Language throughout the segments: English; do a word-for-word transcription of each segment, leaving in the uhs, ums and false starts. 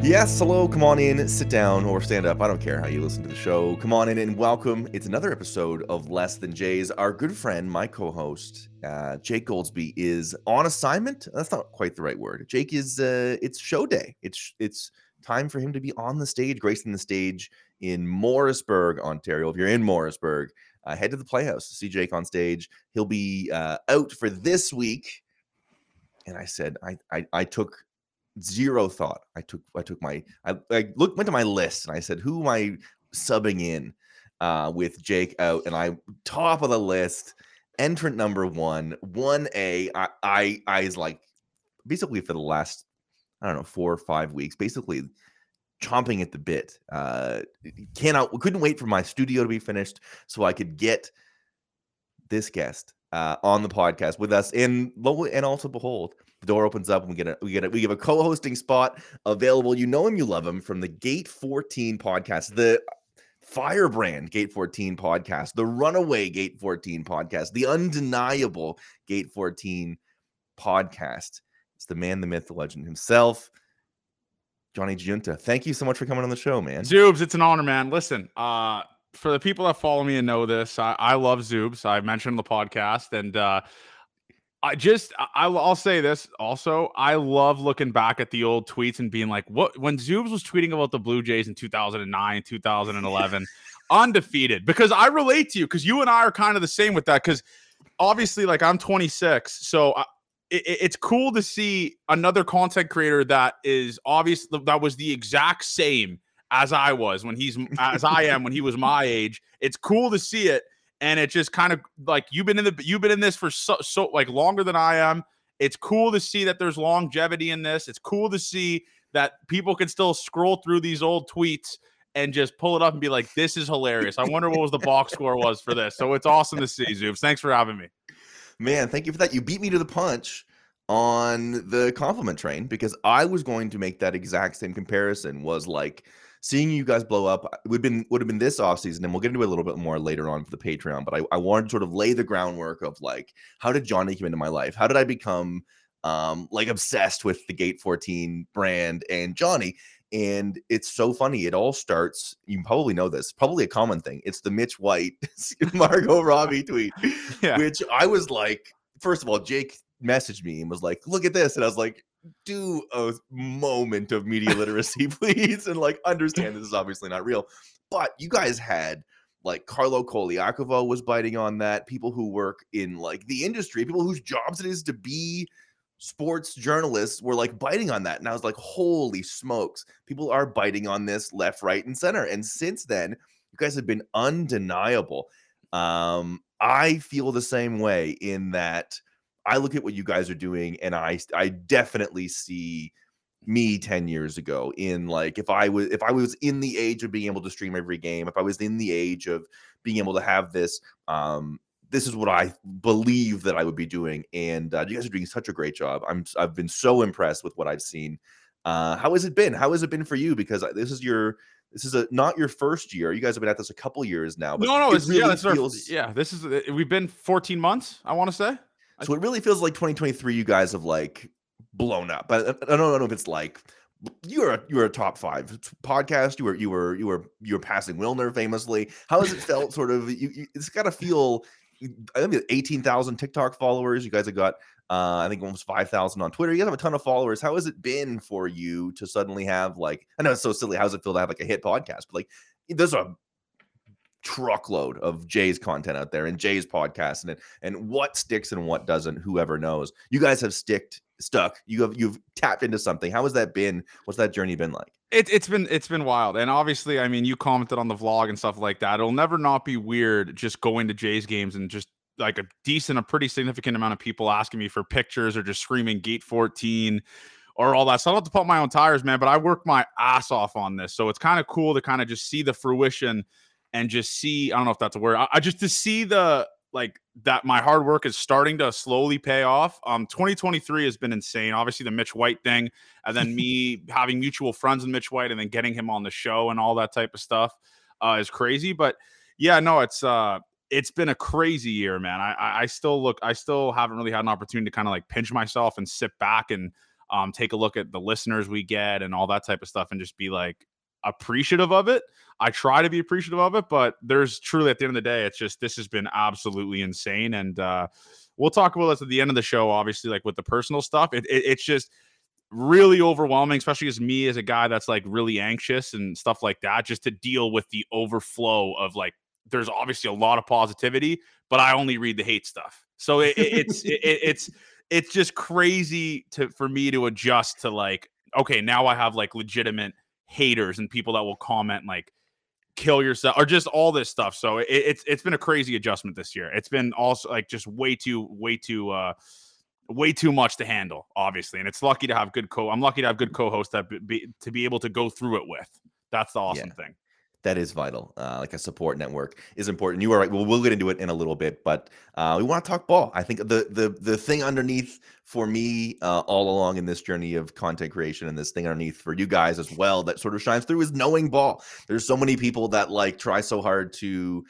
Yes, hello, come on in, sit down, or stand up. I don't care how you listen to the show. Come on in and welcome. It's another episode of Less Than Jays. Our good friend, my co-host, uh, Jake Goldsby, is on assignment. That's not quite the right word. Jake is, uh, it's show day. It's it's time for him to be on the stage, gracing the stage in Morrisburg, Ontario. If you're in Morrisburg, uh, head to the Playhouse to see Jake on stage. He'll be uh, out for this week. And I said, I, I, I took zero thought. I took I took my I, I looked went to my list and I said, who am I subbing in uh, with Jake out? And I top of the list, entrant number one, one A. I I I was like basically for the last I don't know four or five weeks, basically chomping at the bit. Uh, cannot couldn't wait for my studio to be finished so I could get this guest uh, on the podcast with us. And lo and also behold, the door opens up and we get a we get a, we give a co-hosting spot available. You know him, you love him from the Gate fourteen podcast, the firebrand Gate fourteen podcast, the runaway Gate fourteen podcast, the undeniable Gate fourteen podcast. It's the man, the myth, the legend himself, Johnny Giunta. Thank you so much for coming on the show, man. Zoobs, it's an honor, man. Listen, uh, for the people that follow me and know this, I, I love Zoobs. I mentioned the podcast, and uh, I just, I, I'll say this also. I love looking back at the old tweets and being like, what, when Zoobs was tweeting about the Blue Jays in two thousand nine, two thousand eleven, undefeated, because I relate to you, because you and I are kind of the same with that, because obviously, like, I'm twenty-six, so I, it, it's cool to see another content creator that is obviously, that was the exact same as I was when he's, as I am when he was my age. It's cool to see it. And it just kind of like you've been in the you've been in this for so so like longer than I am. It's cool to see that there's longevity in this. It's cool to see that people can still scroll through these old tweets and just pull it up and be like, "This is hilarious." I wonder what was the box score was for this. So it's awesome to see, Zoobs. Thanks for having me, man. Thank you for that. You beat me to the punch on the compliment train because I was going to make that exact same comparison. Was like, seeing you guys blow up would been would have been this offseason, and we'll get into it a little bit more later on for the Patreon. But I, I wanted to sort of lay the groundwork of like, how did Johnny come into my life? How did I become um, like obsessed with the Gate fourteen brand and Johnny? And it's so funny. It all starts. You probably know this. Probably a common thing. It's the Mitch White, Margot Robbie tweet, yeah. Which I was like, first of all, Jake messaged me and was like, "Look at this," and I was like, do a moment of media literacy, please, and like understand this is obviously not real. But you guys had like Carlo Koliakovo was biting on that. People who work in like the industry, people whose jobs it is to be sports journalists were like biting on that. And I was like, holy smokes, people are biting on this left, right, and center. And since then, you guys have been undeniable. Um, I feel the same way in that I look at what you guys are doing and I I definitely see me ten years ago in like if I was if I was in the age of being able to stream every game, if I was in the age of being able to have this, um, this is what I believe that I would be doing. And uh, you guys are doing such a great job. I'm I've been so impressed with what I've seen. Uh, how has it been? How has it been for you? Because this is your this is a not your first year. You guys have been at this a couple years now. But no, no, it it's, really yeah, feels our, yeah. This is we've been fourteen months. I want to say. So it really feels like twenty twenty-three. You guys have like blown up. But I don't know if it's like you're a you're a top five podcast. You were you were you were you were passing Wilner famously. How has it felt? Sort of. You, you, it's got to feel. I think eighteen thousand TikTok followers. You guys have got. Uh, I think almost five thousand on Twitter. You guys have a ton of followers. How has it been for you to suddenly have like? I know it's so silly. How does it feel to have like a hit podcast? But like, there's a truckload of Jay's content out there and Jay's podcast and and what sticks and what doesn't, whoever knows. You guys have sticked stuck. You have you've tapped into something. How has that been? What's that journey been like? It, it's been it's been wild. And obviously, I mean, you commented on the vlog and stuff like that. It'll never not be weird just going to Jay's games and just like a decent, a pretty significant amount of people asking me for pictures or just screaming Gate fourteen or all that. So I don't have to pump my own tires, man, but I worked my ass off on this. So it's kind of cool to kind of just see the fruition and just see, I don't know if that's a word. I, I just to see the like that my hard work is starting to slowly pay off. Um, twenty twenty-three has been insane. Obviously the Mitch White thing, and then me having mutual friends with Mitch White and then getting him on the show and all that type of stuff uh, is crazy. But yeah, no, it's uh, it's been a crazy year, man. I, I I still look, I still haven't really had an opportunity to kind of like pinch myself and sit back and um, take a look at the listeners we get and all that type of stuff and just be like appreciative of it. I try to be appreciative of it, but there's truly at the end of the day, it's just, this has been absolutely insane. And uh, we'll talk about this at the end of the show, obviously, like with the personal stuff. It, it, it's just really overwhelming, especially as me as a guy that's like really anxious and stuff like that, just to deal with the overflow of like, there's obviously a lot of positivity, but I only read the hate stuff. So it, it, it's, it, it's, it's just crazy to, for me to adjust to like, okay, now I have like legitimate haters and people that will comment like, kill yourself or just all this stuff. So it, it's it's been a crazy adjustment this year. It's been also like just way too way too uh way too much to handle, obviously. And it's lucky to have good co I'm lucky to have good co-hosts that be, to be able to go through it with. That's the awesome Yeah. thing. That is vital. Uh, like a support network is important. You are right. Well, we'll get into it in a little bit, but uh, we want to talk ball. I think the the the thing underneath for me uh, all along in this journey of content creation, and this thing underneath for you guys as well that sort of shines through, is knowing ball. There's so many people that like try so hard to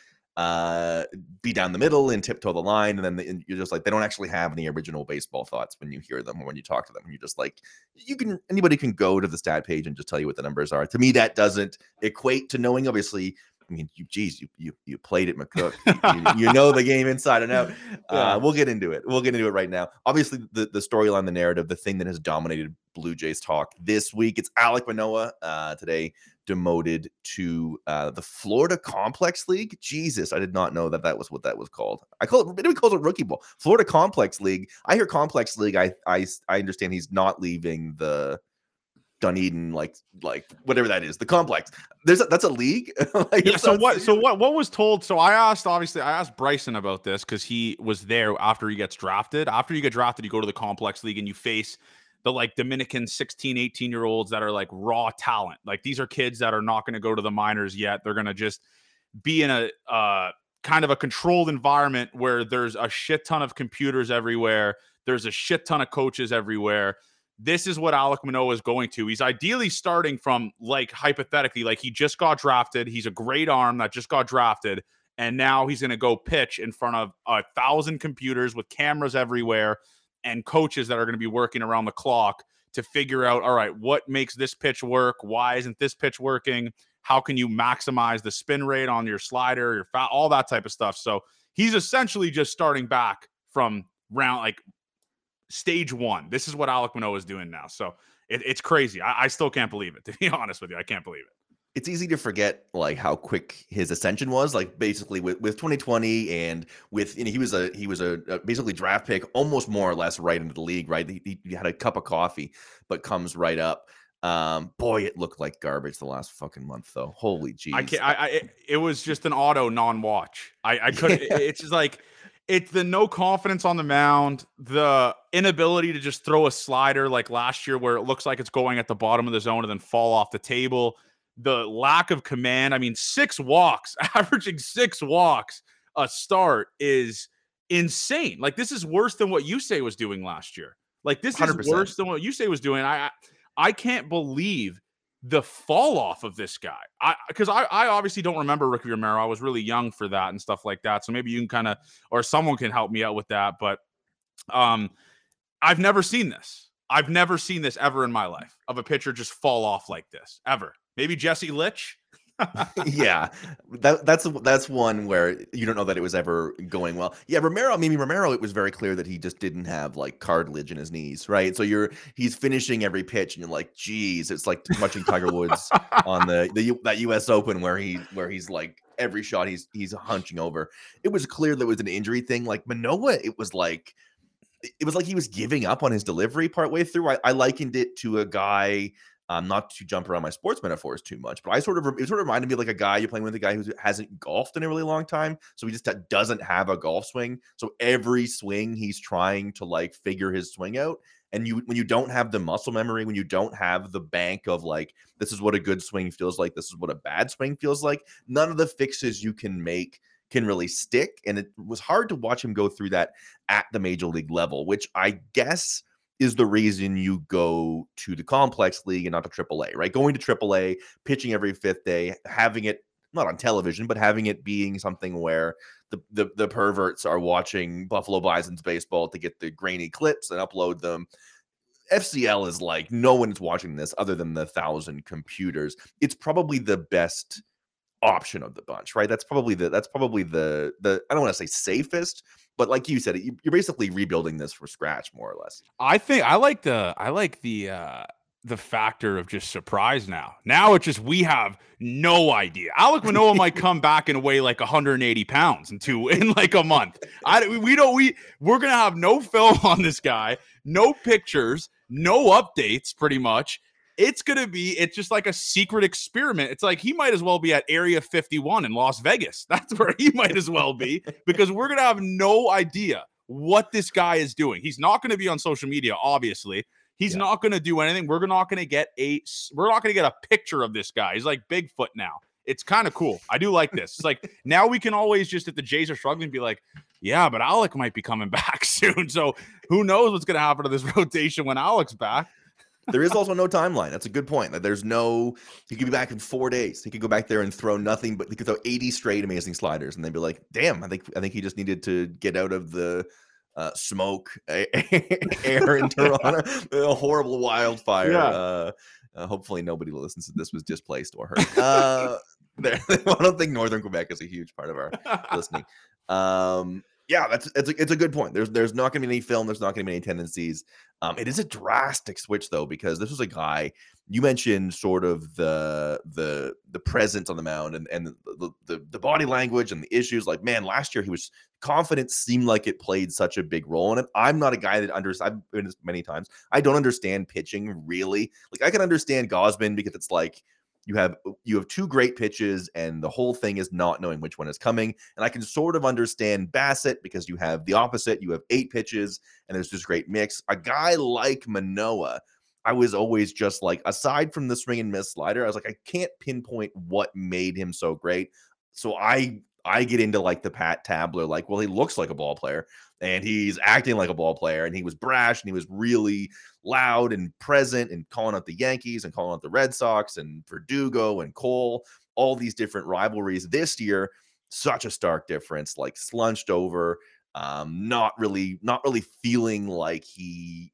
uh, be down the middle and tiptoe the line, and then they, and you're just like, they don't actually have any original baseball thoughts when you hear them or when you talk to them. And you're just like, you can anybody can go to the stat page and just tell you what the numbers are. To me, that doesn't equate to knowing. Obviously, I mean, you, geez, you you you played at McCook. You, you know the game inside and out. Yeah. Uh, we'll get into it. We'll get into it right now. Obviously, the the storyline, the narrative, the thing that has dominated Blue Jays talk this week. It's Alek Manoah uh, today demoted to uh, the Florida Complex League. Jesus, I did not know that that was what that was called. I call it. Maybe we call it Rookie Ball. Florida Complex League. I hear Complex League. I I I understand he's not leaving the Dunedin, like like whatever that is, the complex. There's a, that's a league. Like, yeah. So what? So what? What was told? So I asked. Obviously, I asked Bryson about this because he was there after he gets drafted. After you get drafted, you go to the complex league and you face the like Dominican sixteen, eighteen year olds that are like raw talent. Like these are kids that are not going to go to the minors yet. They're going to just be in a uh, kind of a controlled environment where there's a shit ton of computers everywhere. There's a shit ton of coaches everywhere. This is what Alek Manoah is going to. He's ideally starting from, like, hypothetically, like he just got drafted. He's a great arm that just got drafted. And now he's going to go pitch in front of a thousand computers with cameras everywhere and coaches that are going to be working around the clock to figure out, all right, what makes this pitch work? Why isn't this pitch working? How can you maximize the spin rate on your slider, your foul, all that type of stuff. So he's essentially just starting back from round, like, stage one. This is what Alek Manoah is doing now. So it, it's crazy. I, I still can't believe it, to be honest with you. I can't believe it. It's easy to forget like how quick his ascension was. Like basically with, with twenty twenty and with, you know, he was a he was a, a basically draft pick, almost more or less right into the league. Right, he, he had a cup of coffee, but comes right up. Um, boy, it looked like garbage the last fucking month, though. Holy jeez. I can't. I, I it, it was just an auto non-watch. I I couldn't. Yeah. It's just like. It's the no confidence on the mound, the inability to just throw a slider like last year where it looks like it's going at the bottom of the zone and then fall off the table, the lack of command. I mean, six walks, averaging six walks a start is insane. Like, this is worse than what Yusei was doing last year. Like, this one hundred percent is worse than what Yusei was doing. I, I, I can't believe the fall off of this guy. I because I, I obviously don't remember Ricky Romero. I was really young for that and stuff like that. So maybe you can kind of, or someone can help me out with that. But um, I've never seen this. I've never seen this ever in my life of a pitcher just fall off like this ever. Maybe Jesse Litch. Yeah, that, that's that's one where you don't know that it was ever going well. Yeah, Romero, maybe Romero, it was very clear that he just didn't have like cartilage in his knees, right? So you're he's finishing every pitch, and you're like, geez, it's like watching Tiger Woods on the the that U S Open where he where he's like every shot he's he's hunching over. It was clear that it was an injury thing. Like Manoah, it was like it was like he was giving up on his delivery partway through. I, I likened it to a guy. Um, not to jump around my sports metaphors too much, but I sort of it sort of reminded me of like a guy you're playing with, a guy who hasn't golfed in a really long time, so he just doesn't have a golf swing. So every swing he's trying to like figure his swing out, and you when you don't have the muscle memory, when you don't have the bank of like this is what a good swing feels like, this is what a bad swing feels like, none of the fixes you can make can really stick, and it was hard to watch him go through that at the major league level, which I guess is the reason you go to the complex league and not to triple A, right? Going to triple A, pitching every fifth day, having it not on television, but having it being something where the, the, the perverts are watching Buffalo Bison's baseball to get the grainy clips and upload them. F C L is like no one's watching this other than the thousand computers. It's probably the best option of the bunch, right? That's probably the that's probably the the I don't want to say safest, but like you said, you, you're basically rebuilding this from scratch, more or less. I think I like the I like the uh the factor of just surprise now. Now it's just we have no idea. Alek Manoah might come back and weigh like one hundred eighty pounds in two in like a month. I we don't we we're gonna have no film on this guy, no pictures, no updates, pretty much. It's going to be, it's just like a secret experiment. It's like he might as well be at Area fifty-one in Las Vegas. That's where he might as well be, because we're going to have no idea what this guy is doing. He's not going to be on social media, obviously. He's yeah. not going to do anything. We're not going to get a, we're not going to get a picture of this guy. He's like Bigfoot now. It's kind of cool. I do like this. It's like now we can always just, if the Jays are struggling, be like, yeah, but Alek might be coming back soon. So who knows what's going to happen to this rotation when Alek's back. There is also no timeline. That's a good point. That there's no, he could be back in four days. He could go back there and throw nothing, but he could throw eighty straight amazing sliders, and they'd be like, "Damn, I think I think he just needed to get out of the uh, smoke air in Toronto, a horrible wildfire." Yeah. Uh, uh, hopefully, nobody who listens to this was displaced or hurt. Uh, there, I don't think Northern Quebec is a huge part of our listening. Um, Yeah, that's it's a, it's a good point. There's there's not going to be any film. There's not going to be any tendencies. Um, it is a drastic switch though, because this was a guy you mentioned, sort of the the the presence on the mound and and the, the the body language and the issues. Like, man, last year he was confident. Seemed like it played such a big role in it. I'm not a guy that understands. I've been this many times. I don't understand pitching really. Like, I can understand Gausman because it's like, You have you have two great pitches, and the whole thing is not knowing which one is coming. And I can sort of understand Bassett because you have the opposite. You have eight pitches, and there's this great mix. A guy like Manoah, I was always just like, aside from the swing and miss slider, I was like, I can't pinpoint what made him so great. So I I get into like the Pat Tabler, like, well, he looks like a ball player, and he's acting like a ball player, and he was brash, and he was really loud and present and calling out the Yankees and calling out the Red Sox and Verdugo and Cole, all these different rivalries. This year, such a stark difference, like slunched over, um, not really, not really feeling like he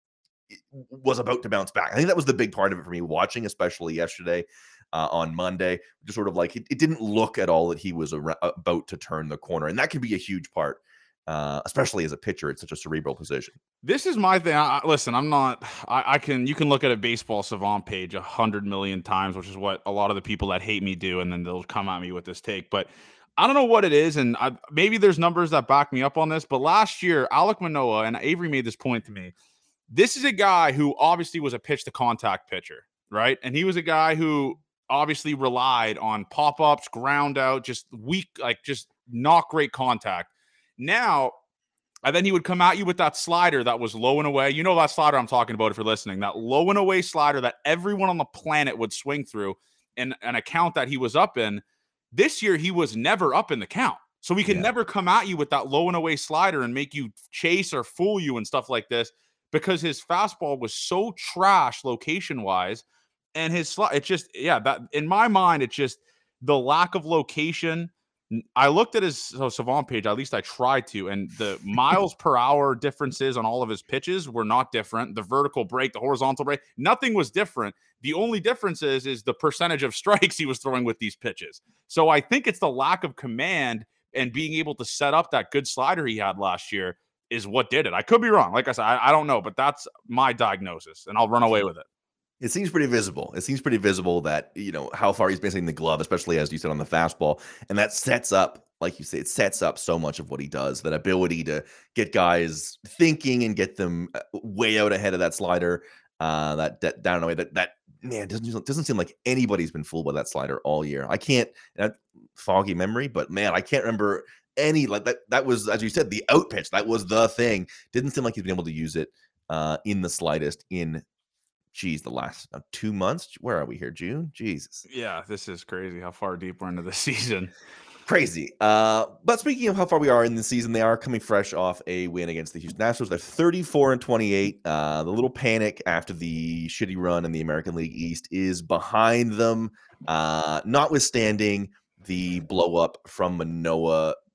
was about to bounce back. I think that was the big part of it for me watching, especially yesterday. Uh, on Monday, just sort of like it, it didn't look at all that he was ar- about to turn the corner, and that can be a huge part, uh, especially as a pitcher. It's such a cerebral position. This is my thing. I, listen, I'm not. I, I can. You can look at a Baseball Savant page a hundred million times, which is what a lot of the people that hate me do, and then they'll come at me with this take. But I don't know what it is, and I, maybe there's numbers that back me up on this. But last year, Alek Manoah, and Avery made this point to me. This is a guy who obviously was a pitch to contact pitcher, right? And he was a guy who obviously relied on pop-ups, ground out, just weak, like just not great contact. Now, and then he would come at you with that slider that was low and away. You know that slider I'm talking about if you're listening, that low and away slider that everyone on the planet would swing through in an account that he was up in. This year, he was never up in the count. So he can yeah. never come at you with that low and away slider and make you chase or fool you and stuff like this, because his fastball was so trash location-wise. And his slot, it's just, yeah, that in my mind, it's just the lack of location. I looked at his so Savant page, at least I tried to, and the miles per hour differences on all of his pitches were not different. The vertical break, the horizontal break, nothing was different. The only difference is, is the percentage of strikes he was throwing with these pitches. So I think it's the lack of command and being able to set up that good slider he had last year is what did it. I could be wrong. Like I said, I, I don't know, but that's my diagnosis, and I'll run away with it. It seems pretty visible. It seems pretty visible that, you know, how far he's missing the glove, especially as you said on the fastball. And that sets up, like you say, it sets up so much of what he does, that ability to get guys thinking and get them way out ahead of that slider, uh, that, that down away. That, that man, doesn't, doesn't seem like anybody's been fooled by that slider all year. I can't, uh, foggy memory, but man, I can't remember any, like that. That was, as you said, the out pitch. That was the thing. Didn't seem like he's been able to use it uh, in the slightest in Geez, the last uh, two months. Where are we here? June? Jesus. Yeah, this is crazy how far deep we're into the season. Crazy. Uh, but speaking of how far we are in the season, they are coming fresh off a win against the Houston Astros. They're thirty-four and twenty-eight. Uh, the little panic after the shitty run in the American League East is behind them. Uh, notwithstanding the blow up from Manoah,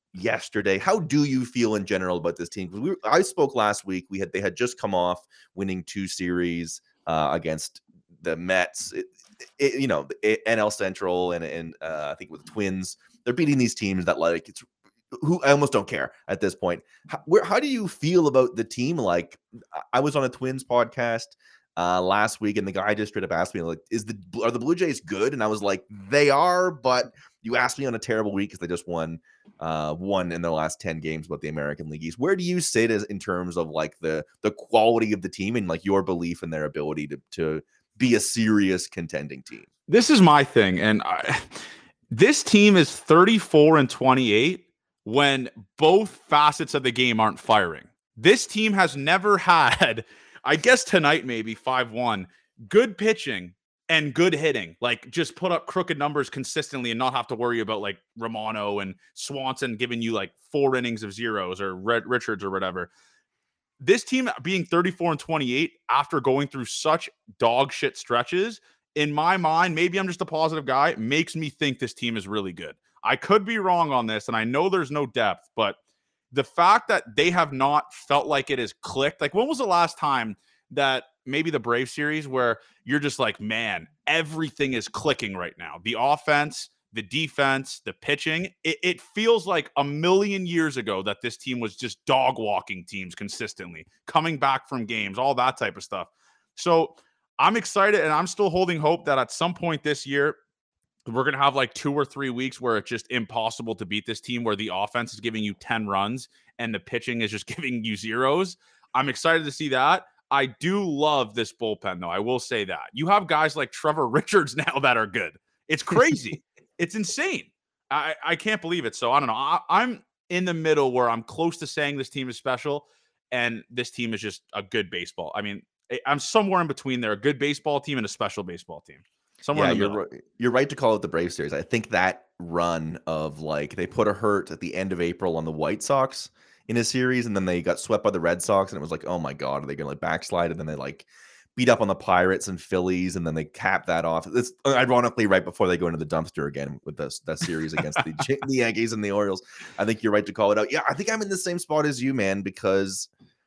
yesterday. How do you feel in general about this team? Because we, I spoke last week. We had they had just come off winning two series uh, against the Mets. It, it, you know, it, N L Central and and uh, I think with the Twins. They're beating these teams that like it's who I almost don't care at this point. How, where how do you feel about the team? Like I was on a Twins podcast uh last week and the guy just straight up asked me like, is the are the Blue Jays good? And I was like, they are, but you asked me on a terrible week because they just won uh one in their last ten games about the American League East. Where do you sit as in terms of like the the quality of the team and like your belief in their ability to to be a serious contending team? This is my thing, and I, this team is thirty-four and twenty-eight when both facets of the game aren't firing. This team has never had, I guess tonight maybe five one, good pitching and good hitting. Like just put up crooked numbers consistently and not have to worry about like Romano and Swanson giving you like four innings of zeros or Red Richards or whatever. This team being thirty-four and twenty-eight after going through such dog shit stretches, in my mind, maybe I'm just a positive guy, makes me think this team is really good. I could be wrong on this, and I know there's no depth, but the fact that they have not felt like it has clicked, like when was the last time that maybe the Brave series where you're just like, man, everything is clicking right now. The offense, the defense, the pitching, it, it feels like a million years ago that this team was just dog walking teams consistently, coming back from games, all that type of stuff. So I'm excited, and I'm still holding hope that at some point this year, we're going to have like two or three weeks where it's just impossible to beat this team, where the offense is giving you ten runs and the pitching is just giving you zeros. I'm excited to see that. I do love this bullpen, though. I will say that. You have guys like Trevor Richards now that are good. It's crazy. It's insane. I, I can't believe it. So I don't know. I, I'm in the middle where I'm close to saying this team is special, and this team is just a good baseball. I mean, I'm somewhere in between there, a good baseball team and a special baseball team. Somewhere yeah, in the you're right. You're right to call it the Brave series. I think that run of like they put a hurt at the end of April on the White Sox in a series, and then they got swept by the Red Sox, and it was like, oh my god, are they gonna like backslide? And then they like beat up on the Pirates and Phillies, and then they cap that off. It's ironically right before they go into the dumpster again with this that series against the, the Yankees and the Orioles. I think you're right to call it out. Yeah, I think I'm in the same spot as you, man, because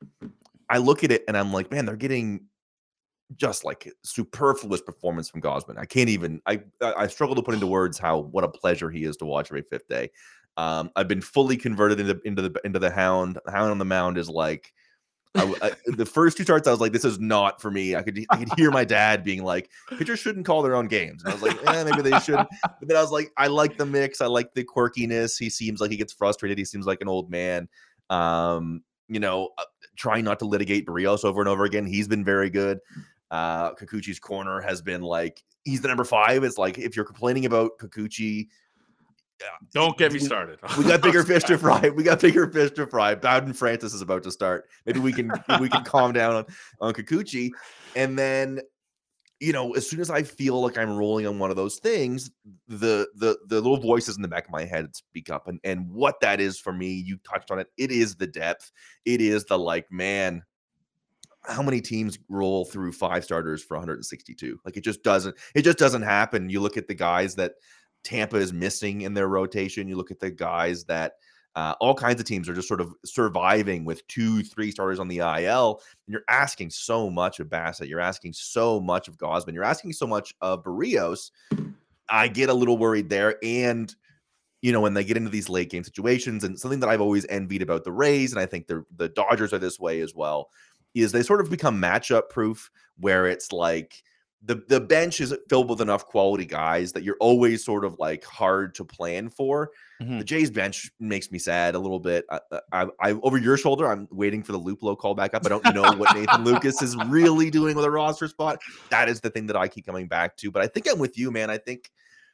I look at it and I'm like, man, they're getting just like superfluous performance from Gausman. I can't even, I I struggle to put into words how, what a pleasure he is to watch every fifth day. Um, I've been fully converted into, into the, into the Hound. The Hound on the mound is like, I, I, the first two starts, I was like, this is not for me. I could, I could hear my dad being like, pitchers shouldn't call their own games. And I was like, eh, maybe they should. But then I was like, I like the mix. I like the quirkiness. He seems like he gets frustrated. He seems like an old man. Um, you know, uh, trying not to litigate Barrios over and over again. He's been very good. Uh, Kikuchi's corner has been like, he's the number five. It's like, if you're complaining about Kikuchi, yeah, don't get me started. We got bigger fish to fry. We got bigger fish to fry. Bowden Francis is about to start. Maybe we can we can calm down on, on Kikuchi. And then, you know, as soon as I feel like I'm rolling on one of those things, the the the little voices in the back of my head speak up. And and what that is for me, you touched on it. It is the depth. It is the like, man, how many teams roll through five starters for one hundred sixty-two? Like it just doesn't, it just doesn't happen. You look at the guys that Tampa is missing in their rotation. You look at the guys that uh, all kinds of teams are just sort of surviving with two, three starters on the I L. And you're asking so much of Bassett. You're asking so much of Gausman. You're asking so much of Barrios. I get a little worried there. And, you know, when they get into these late game situations, and something that I've always envied about the Rays, and I think the, the Dodgers are this way as well, is they sort of become matchup proof, where it's like the, the bench is filled with enough quality guys that you're always sort of like hard to plan for. Mm-hmm. The Jays bench makes me sad a little bit. I, I, I over your shoulder, I'm waiting for the Luplow call back up. I don't know what Nathan Lucas is really doing with a roster spot. That is the thing that I keep coming back to. But I think I'm with you, man. I think,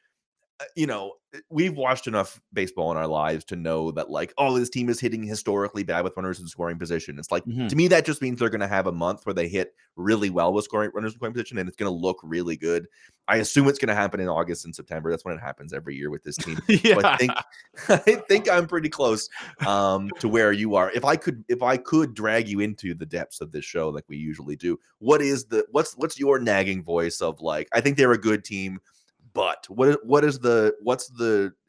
you know, we've watched enough baseball in our lives to know that, like, oh, this team is hitting historically bad with runners in scoring position. It's like, mm-hmm. to me, that just means they're going to have a month where they hit really well with scoring runners in scoring position, and it's going to look really good. I assume it's going to happen in August and September. That's when it happens every year with this team. yeah. So I think, I think I'm pretty close um, to where you are. If I could, if I could drag you into the depths of this show, like we usually do, what is the, what's, what's your nagging voice of like, I think they're a good team, but what what is the what's the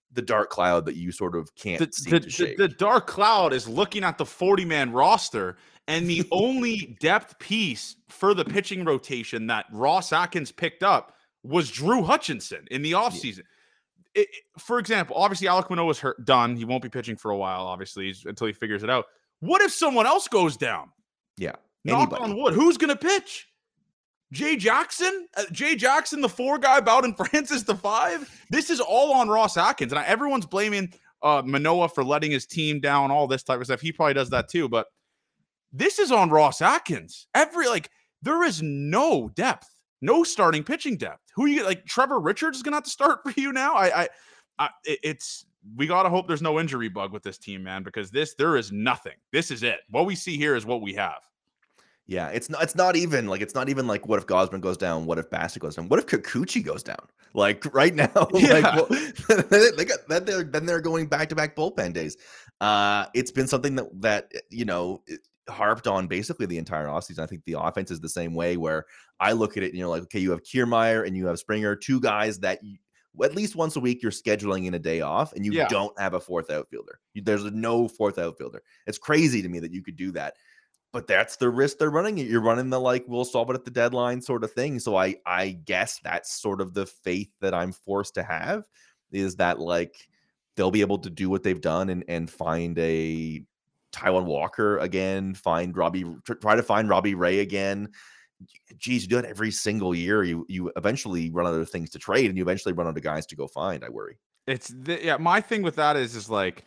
the dark cloud that you sort of can't the, seem the, to the, shake. the dark cloud is looking at the forty-man roster, and the only depth piece for the pitching rotation that Ross Atkins picked up was Drew Hutchinson in the offseason. Yeah. It, for example, obviously Alek Manoah is hurt, done. He won't be pitching for a while, obviously, until he figures it out. What if someone else goes down? Yeah. Knock Anybody. on wood. Who's going to pitch? Jay Jackson? Uh, Jay Jackson, the four guy, Bowden Francis, the five? This is all on Ross Atkins. And I, everyone's blaming uh, Manoah for letting his team down, all this type of stuff. He probably does that too. But this is on Ross Atkins. Every, like, there is no depth, no starting pitching depth. Who you like? Trevor Richards is going to have to start for you now? I, I, I it's, we got to hope there's no injury bug with this team, man, because this, there is nothing. This is it. What we see here is what we have. Yeah, it's not. It's not even like it's not even like what if Gosman goes down? What if Bassett goes down? What if Kikuchi goes down? Like right now, yeah. like well, they got then they're then they're going back to back bullpen days. Uh, it's been something that that you know harped on basically the entire offseason. I think the offense is the same way. Where I look at it and you're like, okay, you have Kiermaier and you have Springer, two guys that you, at least once a week you're scheduling in a day off, and you yeah. don't have a fourth outfielder. You, there's no fourth outfielder. It's crazy to me that you could do that. But that's the risk they're running. You're running the like we'll solve it at the deadline sort of thing. So I I guess that's sort of the faith that I'm forced to have, is that like they'll be able to do what they've done and and find a Taijuan Walker again, find Robbie, try to find Robbie Ray again. Geez, you do it every single year. You you eventually run out of things to trade, and you eventually run out of guys to go find. I worry. It's the, yeah. My thing with that is is like,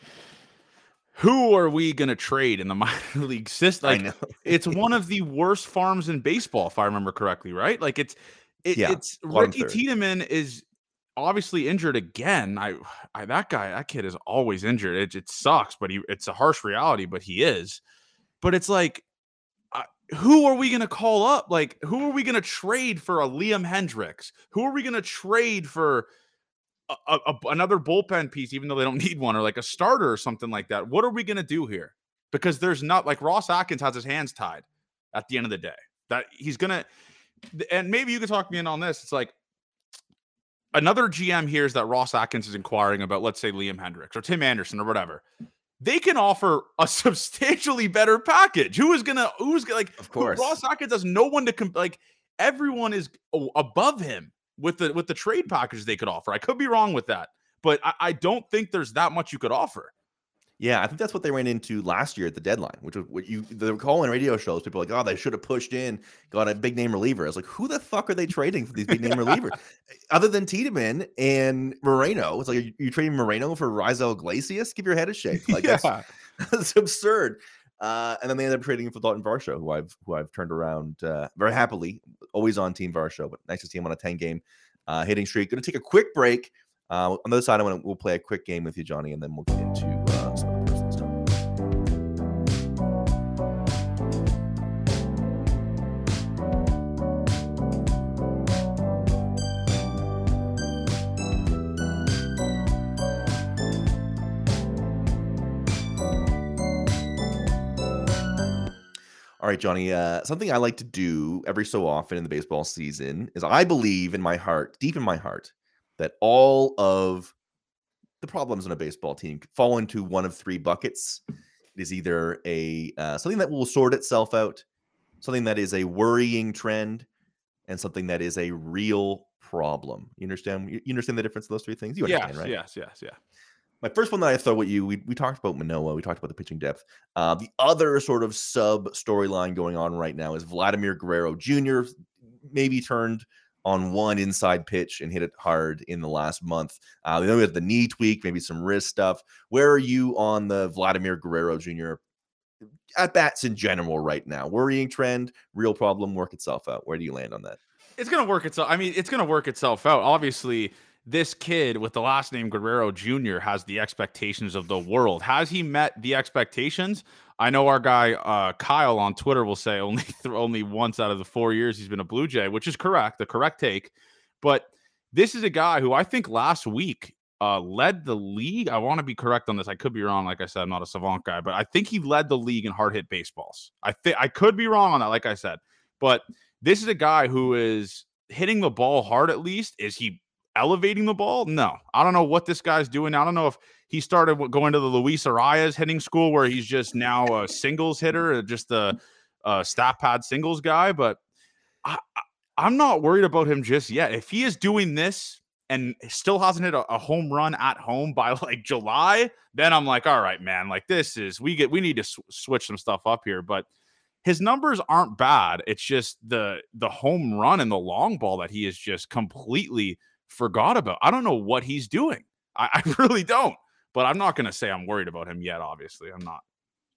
who are we going to trade in the minor league system? Like, I know. It's one of the worst farms in baseball, if I remember correctly, right? Like it's, it, yeah, it's Ricky Tiedemann is obviously injured again. I, I, that guy, that kid is always injured. It, it sucks, but he, it's a harsh reality, but he is. But it's like, uh, who are we going to call up? Like, who are we going to trade for a Liam Hendricks? Who are we going to trade for A, a, another bullpen piece, even though they don't need one, or like a starter or something like that? What are we going to do here? Because there's not, like, Ross Atkins has his hands tied at the end of the day. That he's going to, and maybe you could talk me in on this. It's like another G M hears that Ross Atkins is inquiring about, let's say, Liam Hendricks or Tim Anderson or whatever. They can offer a substantially better package. Who is going to, who's going to, like, of course, Ross Atkins has no one to, comp- like, everyone is above him with the with the trade package they could offer. I could be wrong with that, but I, I don't think there's that much you could offer. Yeah, I think that's what they ran into last year at the deadline, which was what you the call in radio shows. People are like, oh, they should have pushed in, got a big name reliever. I was like, who the fuck are they trading for these big name relievers? Other than Tiedemann and Moreno, it's like, are you, you trading Moreno for Raisel Iglesias? Give your head a shake. Like yeah. that's, that's absurd. Uh, and then they ended up trading for Dalton Varsho, who I've who I've turned around uh, very happily. Always on Team Varsho, but nice to see him on a ten game uh, hitting streak. Going to take a quick break. Uh, on the other side, I want to we'll play a quick game with you, Johnny, and then we'll get into uh, some of the personal stuff. All right, Johnny, uh, something I like to do every so often in the baseball season is I believe in my heart, deep in my heart, that all of the problems in a baseball team fall into one of three buckets. It is either a uh, something that will sort itself out, something that is a worrying trend, and something that is a real problem. You understand? You understand the difference of those three things? You understand, yes, right? Yes, yes, yeah. My first one that I throw at you, we, we talked about Manoah. We talked about the pitching depth. Uh, the other sort of sub storyline going on right now is Vladimir Guerrero Junior maybe turned on one inside pitch and hit it hard in the last month. Uh, we know we had the knee tweak, maybe some wrist stuff. Where are you on the Vladimir Guerrero Junior at bats in general right now? Worrying trend, real problem, work itself out. Where do you land on that? It's going to work itself. I mean, it's going to work itself out. Obviously, this kid with the last name Guerrero Junior has the expectations of the world. Has he met the expectations? I know our guy uh, Kyle on Twitter will say only th- only once out of the four years he's been a Blue Jay, which is correct, the correct take. But this is a guy who I think last week uh, led the league. I want to be correct on this. I could be wrong. Like I said, I'm not a savant guy, but I think he led the league in hard hit baseballs. I think I could be wrong on that, like I said. But this is a guy who is hitting the ball hard. At least is he elevating the ball, no. I don't know what this guy's doing. I don't know if he started going to the Luis Arias hitting school where he's just now a singles hitter, just a, a stat pad singles guy, but I, I, I'm not worried about him just yet. If he is doing this and still hasn't hit a, a home run at home by like July, then I'm like, all right, man, like this is, we get, we need to sw- switch some stuff up here. But his numbers aren't bad. It's just the, the home run and the long ball that he is just completely forgot about. I don't know what he's doing. I, I really don't, but I'm not going to say I'm worried about him yet. Obviously I'm not.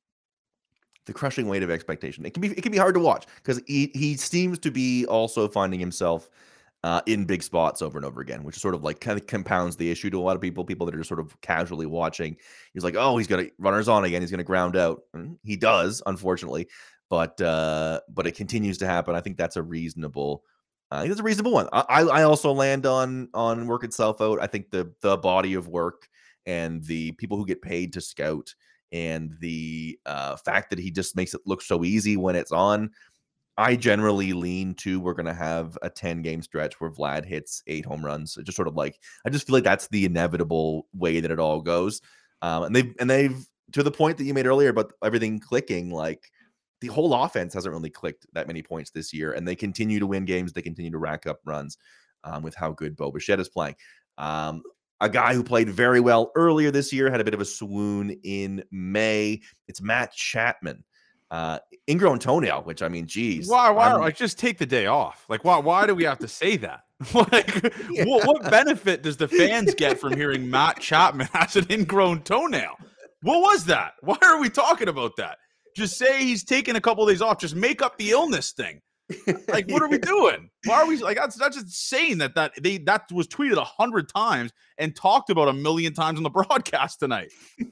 The crushing weight of expectation. It can be, it can be hard to watch because he, he seems to be also finding himself Uh, in big spots over and over again, which is sort of like kind of compounds the issue to a lot of people, people that are just sort of casually watching. He's like, oh, he's got runners on again. He's going to ground out. And he does, unfortunately, but uh, but it continues to happen. I think that's a reasonable, uh, I think that's a reasonable one. I, I also land on on work itself out. I think the the body of work and the people who get paid to scout and the uh, fact that he just makes it look so easy when it's on. I generally lean to we're going to have a ten game stretch where Vlad hits eight home runs. It just sort of like, I just feel like that's the inevitable way that it all goes. Um, and they've, and they've, to the point that you made earlier about everything clicking, like the whole offense hasn't really clicked that many points this year. And they continue to win games. They continue to rack up runs um, with how good Bo Bichette is playing. Um, a guy who played very well earlier this year, had a bit of a swoon in May. It's Matt Chapman. Uh, ingrown toenail, which I mean, geez, why? Why? I'm, like, just take the day off. Like, why? Why do we have to say that? Like, yeah. what, what benefit does the fans get from hearing Matt Chapman has an ingrown toenail? What was that? Why are we talking about that? Just say he's taking a couple of days off. Just make up the illness thing. Like, what are we doing? Why are we like? That's that's just saying that that they that was tweeted a hundred times and talked about a million times on the broadcast tonight.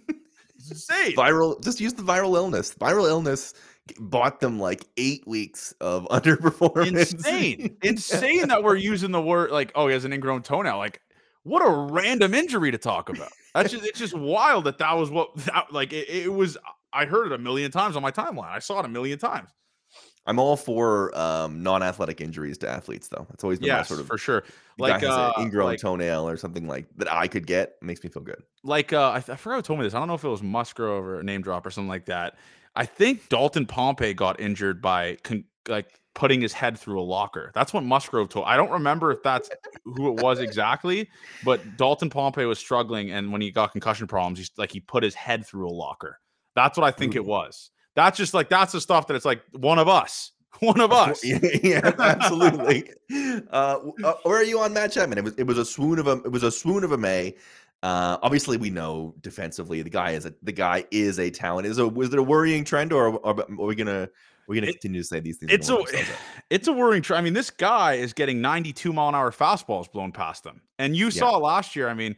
Insane. Viral, just use the viral illness. Viral illness bought them like eight weeks of underperformance. Insane. Insane that we're using the word like, oh, he has an ingrown toenail. Like, what a random injury to talk about. That's just, it's just wild that that was what, that, like, it, it was, I heard it a million times on my timeline. I saw it a million times. I'm all for um, non-athletic injuries to athletes, though. That's always been yes, my sort of for sure. Like uh, an ingrown like, toenail or something like that I could get. It makes me feel good. Like uh, I, I forgot who told me this. I don't know if it was Musgrove or a name drop or something like that. I think Dalton Pompey got injured by con- like putting his head through a locker. That's what Musgrove told. I don't remember if that's who it was exactly, but Dalton Pompey was struggling, and when he got concussion problems, he's like he put his head through a locker. That's what I think Ooh. It was. That's just like that's the stuff that it's like one of us. One of us. Yeah, absolutely. uh, where are you on Matt Chapman? It was it was a swoon of a it was a swoon of a May. Uh, obviously, we know defensively the guy is a the guy is a talent. Is a was it a worrying trend, or, or are we gonna we're gonna continue to say these things? It's a it's a worrying trend. I mean, this guy is getting ninety-two mile an hour fastballs blown past him, and you saw yeah. last year. I mean,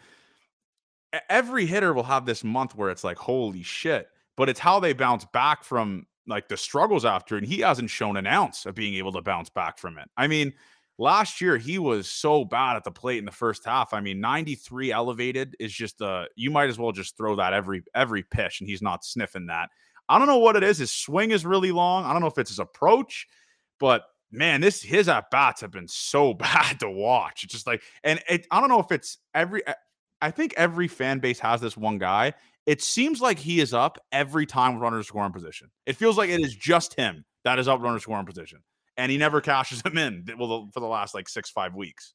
every hitter will have this month where it's like, holy shit! But it's how they bounce back from like the struggles after, and he hasn't shown an ounce of being able to bounce back from it. I mean, last year he was so bad at the plate in the first half. I mean, ninety-three elevated is just uh you might as well just throw that every every pitch, and he's not sniffing that. I don't know what it is. His swing is really long. I don't know if it's his approach, but man, this his at bats have been so bad to watch. It's just like, and it, I don't know if it's every. I think every fan base has this one guy. It seems like he is up every time with runners scoring position. It feels like it is just him that is up runners scoring position, and he never cashes them in. Well, for the last like six, five weeks,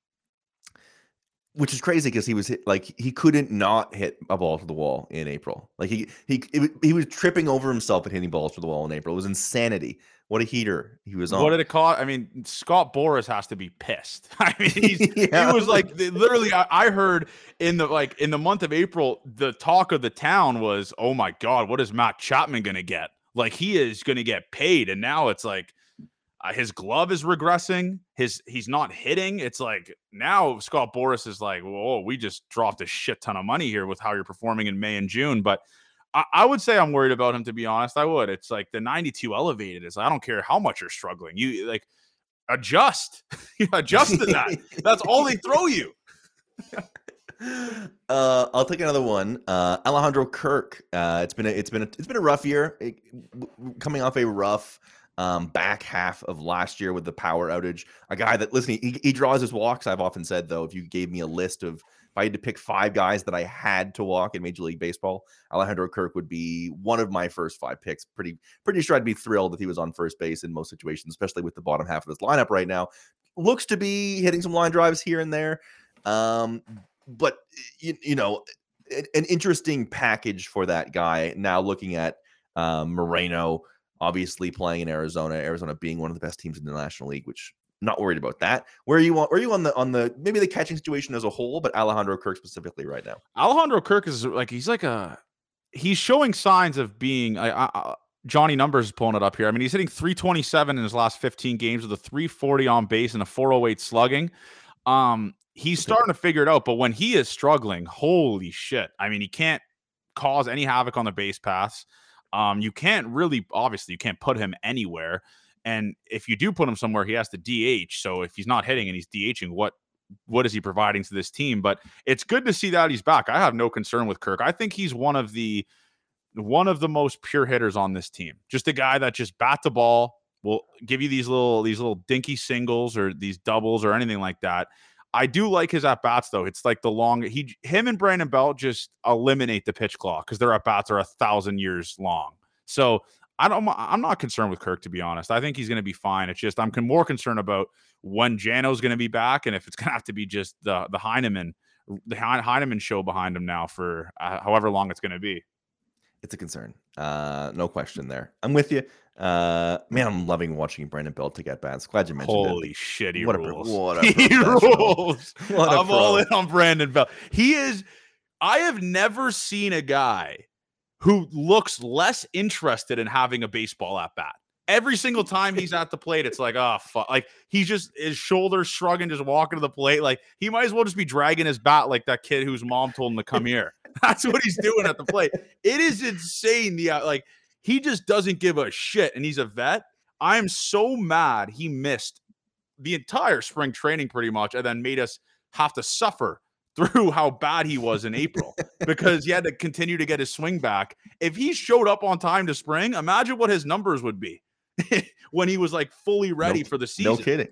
which is crazy because he was hit, like he couldn't not hit a ball to the wall in April. Like he he it, he was tripping over himself and hitting balls to the wall in April. It was insanity. What a heater he was on. What did it cost? I mean, Scott Boras has to be pissed. I mean, he's, yeah. he was like literally. I, I heard in the like in the month of April, the talk of the town was, "Oh my God, what is Matt Chapman going to get? Like he is going to get paid." And now it's like uh, his glove is regressing. His he's not hitting. It's like now Scott Boras is like, "Whoa, we just dropped a shit ton of money here with how you're performing in May and June." But I would say I'm worried about him, to be honest. I would. It's like the ninety-two elevated is, I don't care how much you're struggling. You like adjust, adjust to that. That's all they throw you. uh, I'll take another one. Uh, Alejandro Kirk. Uh, it's been a, it's been a, it's been a rough year, it, coming off a rough um, back half of last year with the power outage. A guy that, listen, he, he draws his walks. I've often said, though, if you gave me a list of, if I had to pick five guys that I had to walk in Major League Baseball, Alejandro Kirk would be one of my first five picks. Pretty, pretty sure I'd be thrilled if he was on first base in most situations, especially with the bottom half of this lineup right now. Looks to be hitting some line drives here and there. Um, but, you, you know, an interesting package for that guy. Now looking at um, Moreno, obviously playing in Arizona, Arizona being one of the best teams in the National League, which not worried about that. Where are you on? Where are you on the on the maybe the catching situation as a whole, but Alejandro Kirk specifically right now? Alejandro Kirk is like he's like a he's showing signs of being. I, I, Johnny Numbers is pulling it up here. I mean, he's hitting three twenty-seven in his last fifteen games with a three forty on base and a four oh eight slugging. Um, he's starting to figure it out, but when he is struggling, holy shit. I mean, he can't cause any havoc on the base paths. Um, you can't really, obviously, you can't put him anywhere. And if you do put him somewhere, he has to D H. So if he's not hitting and he's DHing, what what is he providing to this team? But it's good to see that he's back. I have no concern with Kirk. I think he's one of the one of the most pure hitters on this team. Just a guy that just bat the ball, will give you these little these little dinky singles or these doubles or anything like that. I do like his at bats though. It's like the long he him and Brandon Belt just eliminate the pitch clock because their at bats are a thousand years long. So I don't. I'm not concerned with Kirk, to be honest. I think he's going to be fine. It's just I'm more concerned about when Jano's going to be back and if it's going to have to be just the the Heineman the Heineman show behind him now for uh, however long it's going to be. It's a concern. Uh, no question there. I'm with you. Uh, man, I'm loving watching Brandon Belt to get bats. Glad you mentioned Holy it. Holy shit, he what rules. A, what a he rules. What a I'm pro. all in on Brandon Belt. He is, I have never seen a guy who looks less interested in having a baseball at bat. Every single time he's at the plate, it's like, oh, fuck. Like, he's just, his shoulders shrugging, just walking to the plate. Like, he might as well just be dragging his bat like that kid whose mom told him to come here. That's what he's doing at the plate. It is insane. The like, he just doesn't give a shit, and he's a vet. I am so mad he missed the entire spring training pretty much and then made us have to suffer through how bad he was in April because he had to continue to get his swing back. If he showed up on time to spring, imagine what his numbers would be when he was like fully ready no, for the season. No kidding.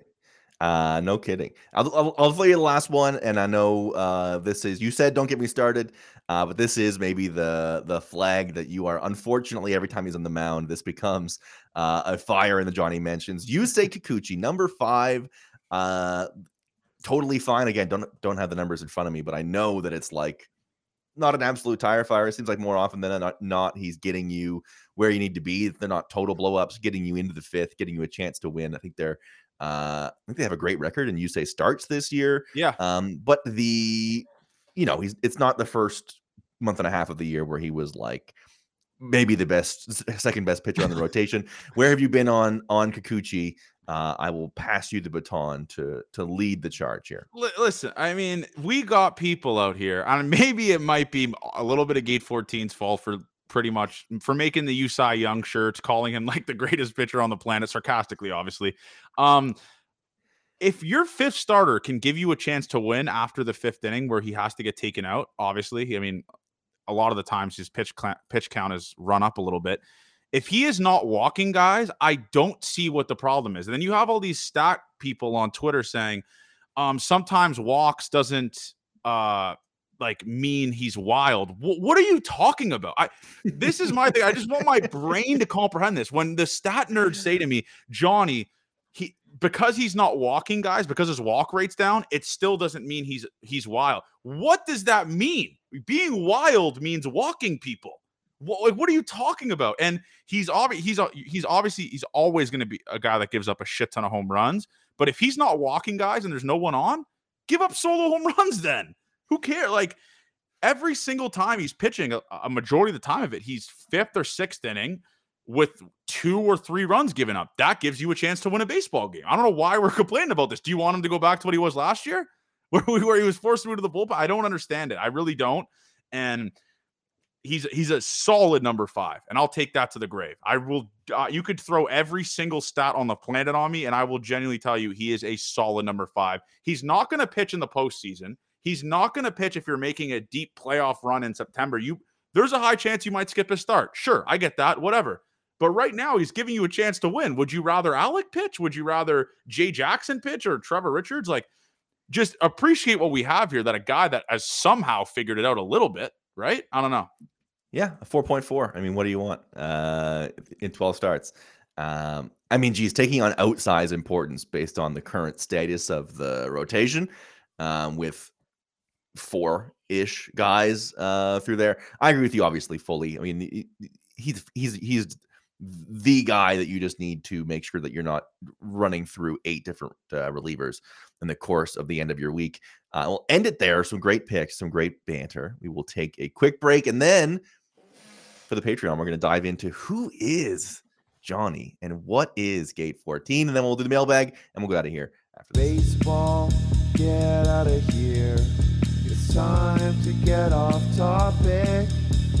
Uh, no kidding. I'll, I'll, I'll tell you the last one. And I know uh, this is, you said, don't get me started. Uh, but this is maybe the the flag that you are, unfortunately, every time he's on the mound, this becomes uh, a fire in the Johnny mentions. Yusei Kikuchi, number five, uh, totally fine. Again, don't don't have the numbers in front of me, but I know that it's like not an absolute tire fire. It seems like more often than not, not he's getting you where you need to be. They're not total blowups, getting you into the fifth, getting you a chance to win. I think they're uh, I think they have a great record, and Yusei starts this year. Yeah. Um, but the you know, he's it's not the first month and a half of the year where he was like maybe the best, second best pitcher on the rotation. Where have you been on on Kikuchi? Uh, I will pass you the baton to to lead the charge here. L- listen, I mean, we got people out here, and maybe it might be a little bit of Gate fourteen's fault for pretty much for making the Usai Young shirts, calling him like the greatest pitcher on the planet, sarcastically, obviously. Um, if your fifth starter can give you a chance to win after the fifth inning where he has to get taken out, obviously, I mean, a lot of the times his pitch cl- pitch count is run up a little bit. If he is not walking guys, I don't see what the problem is. And then you have all these stat people on Twitter saying um, sometimes walks doesn't uh, like mean he's wild. W- what are you talking about? I this is my thing. I just want my brain to comprehend this. When the stat nerds say to me, Johnny, he because he's not walking guys, because his walk rate's down, it still doesn't mean he's he's wild. What does that mean? Being wild means walking people. What, like, what are you talking about? And he's obviously he's he's obviously he's always going to be a guy that gives up a shit ton of home runs. But if he's not walking guys and there's no one on, give up solo home runs. Then who cares? Like every single time he's pitching, a, a majority of the time of it, he's fifth or sixth inning with two or three runs given up. That gives you a chance to win a baseball game. I don't know why we're complaining about this. Do you want him to go back to what he was last year, where, where he was forced to move to the bullpen? I don't understand it. I really don't. And he's he's a solid number five, and I'll take that to the grave. I will. Uh, you could throw every single stat on the planet on me, and I will genuinely tell you he is a solid number five. He's not going to pitch in the postseason. He's not going to pitch if you're making a deep playoff run in September. You there's a high chance you might skip his start. Sure, I get that. Whatever. But right now, he's giving you a chance to win. Would you rather Alec pitch? Would you rather Jay Jackson pitch or Trevor Richards? Like, just appreciate what we have here, that a guy that has somehow figured it out a little bit, right? I don't know. Yeah, a four point four. I mean, what do you want uh, in twelve starts? Um, I mean, geez, taking on outsized importance based on the current status of the rotation um, with four-ish guys uh, through there. I agree with you, obviously, fully. I mean, he's he's he's the guy that you just need to make sure that you're not running through eight different uh, relievers in the course of the end of your week. Uh, we'll end it there. Some great picks, some great banter. We will take a quick break, and then for the Patreon, we're going to dive into who is Johnny and what is Gate fourteen, and then we'll do the mailbag, and we'll go out of here after this. Baseball, get out of here. It's time to get off topic.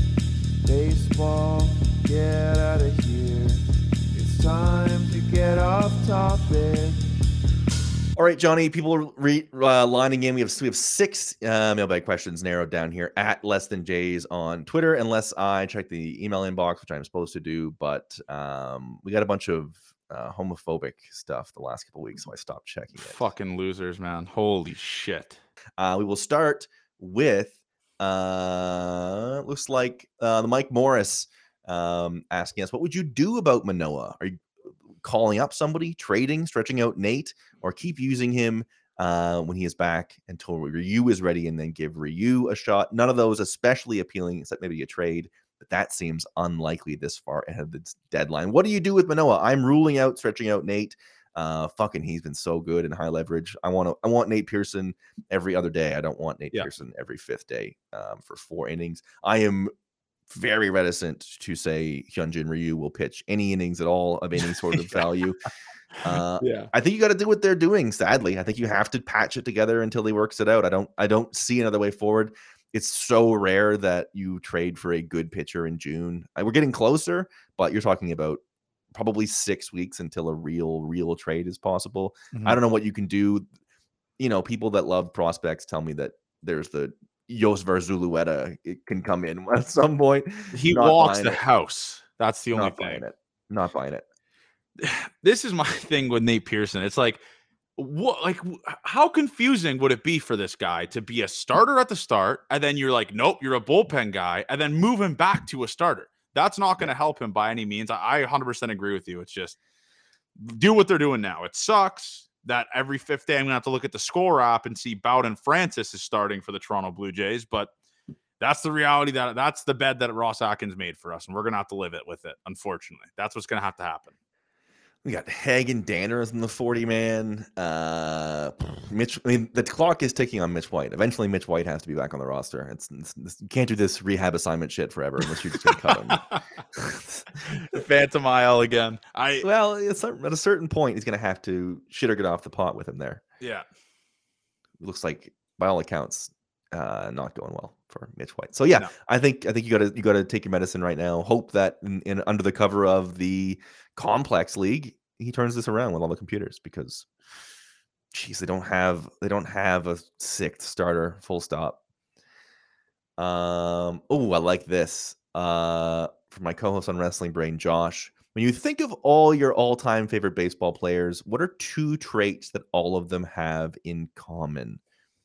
Baseball, get out of here. It's time to get off topic. All right, Johnny, people are re- uh, lining in. We have we have six uh, mailbag questions narrowed down here at Less Than Jays on Twitter, unless I check the email inbox, which I'm supposed to do. But um, we got a bunch of uh, homophobic stuff the last couple of weeks, so I stopped checking it. Fucking losers, man. Holy shit. Uh, we will start with, uh, looks like uh, the Mike Morris um, asking us, what would you do about Manoah? Are you calling up somebody, trading, stretching out Nate, or keep using him uh, when he is back until Ryu is ready and then give Ryu a shot? None of those especially appealing, except maybe a trade, but that seems unlikely this far ahead of the deadline. What do you do with Manoah? I'm ruling out stretching out Nate. Uh, fucking, he's been so good in high leverage. I want to, I want Nate Pearson every other day. I don't want Nate yeah. Pearson every fifth day um, for four innings. I am very reticent to say Hyunjin Ryu will pitch any innings at all of any sort of value. Uh, yeah, I think you got to do what they're doing. Sadly, I think you have to patch it together until he works it out. I don't, I don't see another way forward. It's so rare that you trade for a good pitcher in June. We're getting closer, but you're talking about probably six weeks until a real, real trade is possible. Mm-hmm. I don't know what you can do. You know, people that love prospects tell me that there's the Yosvar Zulueta, it can come in at some point. He Not walks the it. house. That's the only Not thing. Buying it. Not buying it. This is my thing with Nate Pearson. It's like, what? Like, how confusing would it be for this guy to be a starter at the start, and then you're like, nope, you're a bullpen guy, and then move him back to a starter? That's not going to help him by any means. I, I one hundred percent agree with you. It's just do what they're doing now. It sucks that every fifth day I'm going to have to look at the score app and see Bowden Francis is starting for the Toronto Blue Jays, but that's the reality. That that's the bed that Ross Atkins made for us, and we're going to have to live it with it, unfortunately. That's what's going to have to happen. We got Hagen Danners in the forty man. Uh, Mitch, I mean, the clock is ticking on Mitch White. Eventually, Mitch White has to be back on the roster. It's, it's, it's you can't do this rehab assignment shit forever unless you're just going to cut him. Phantom I L again. I well, it's, at a certain point, he's going to have to shit or get off the pot with him there. Yeah, it looks like by all accounts, uh, not going well for Mitch White. So yeah, no. I think I think you got to you got to take your medicine right now. Hope that in, in under the cover of the complex league, he turns this around with all the computers, because geez, they don't have they don't have a sixth starter, full stop. Um oh, I like this. Uh for my co-host on Wrestling Brain, Josh. When you think of all your all-time favorite baseball players, what are two traits that all of them have in common?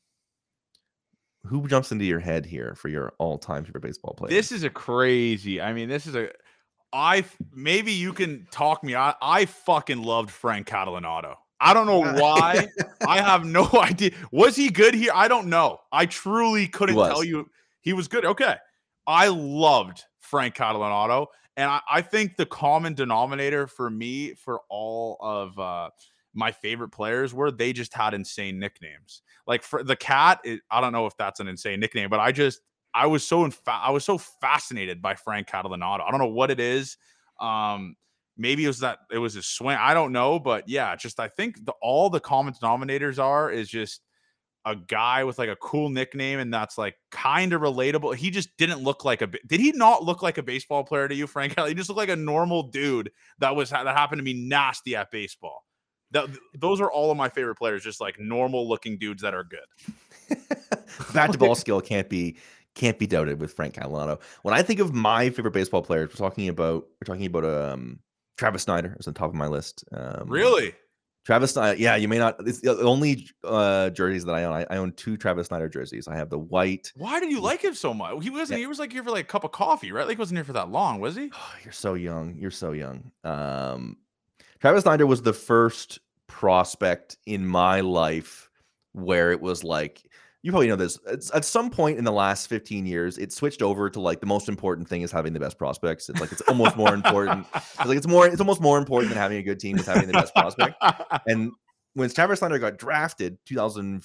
Who jumps into your head here for your all-time favorite baseball player? This is a crazy. I mean, this is a I maybe you can talk me. I, I fucking loved Frank Catalanato. I don't know why. I have no idea. Was he good here? I don't know. I truly couldn't tell you. He was good. Okay. I loved Frank Catalanato. And I, I think the common denominator for me, for all of uh, my favorite players, were they just had insane nicknames. Like for the Cat, it, I don't know if that's an insane nickname, but I just, I was so infa- I was so fascinated by Frank Catalanato. I don't know what it is. Um, maybe it was that it was his swing. I don't know, but yeah, just I think the all the common denominators are is just a guy with like a cool nickname, and that's like kind of relatable. He just didn't look like a. Did he not look like a baseball player to you, Frank? He just looked like a normal dude that was that happened to be nasty at baseball. That, those are all of my favorite players, just like normal looking dudes that are good. Bat to ball skill can't be can't be doubted with Frank Catalano. When I think of my favorite baseball players, we're talking about we're talking about um, Travis Snyder is on top of my list. Um, Really? Travis Snyder, yeah, you may not. It's the only uh, jerseys that I own. I, I own two Travis Snyder jerseys. I have the white. Why did you like him so much? He wasn't. Yeah. He was like here for like a cup of coffee, right? Like he wasn't here for that long, was he? Oh, you're so young. You're so young. Um, Travis Snyder was the first prospect in my life where it was like, you probably know this. It's, at some point in the last fifteen years, it switched over to like the most important thing is having the best prospects. It's like it's almost more important. It's like it's more. It's almost more important than having a good team is having the best prospect. And when Travis Snyder got drafted, two thousand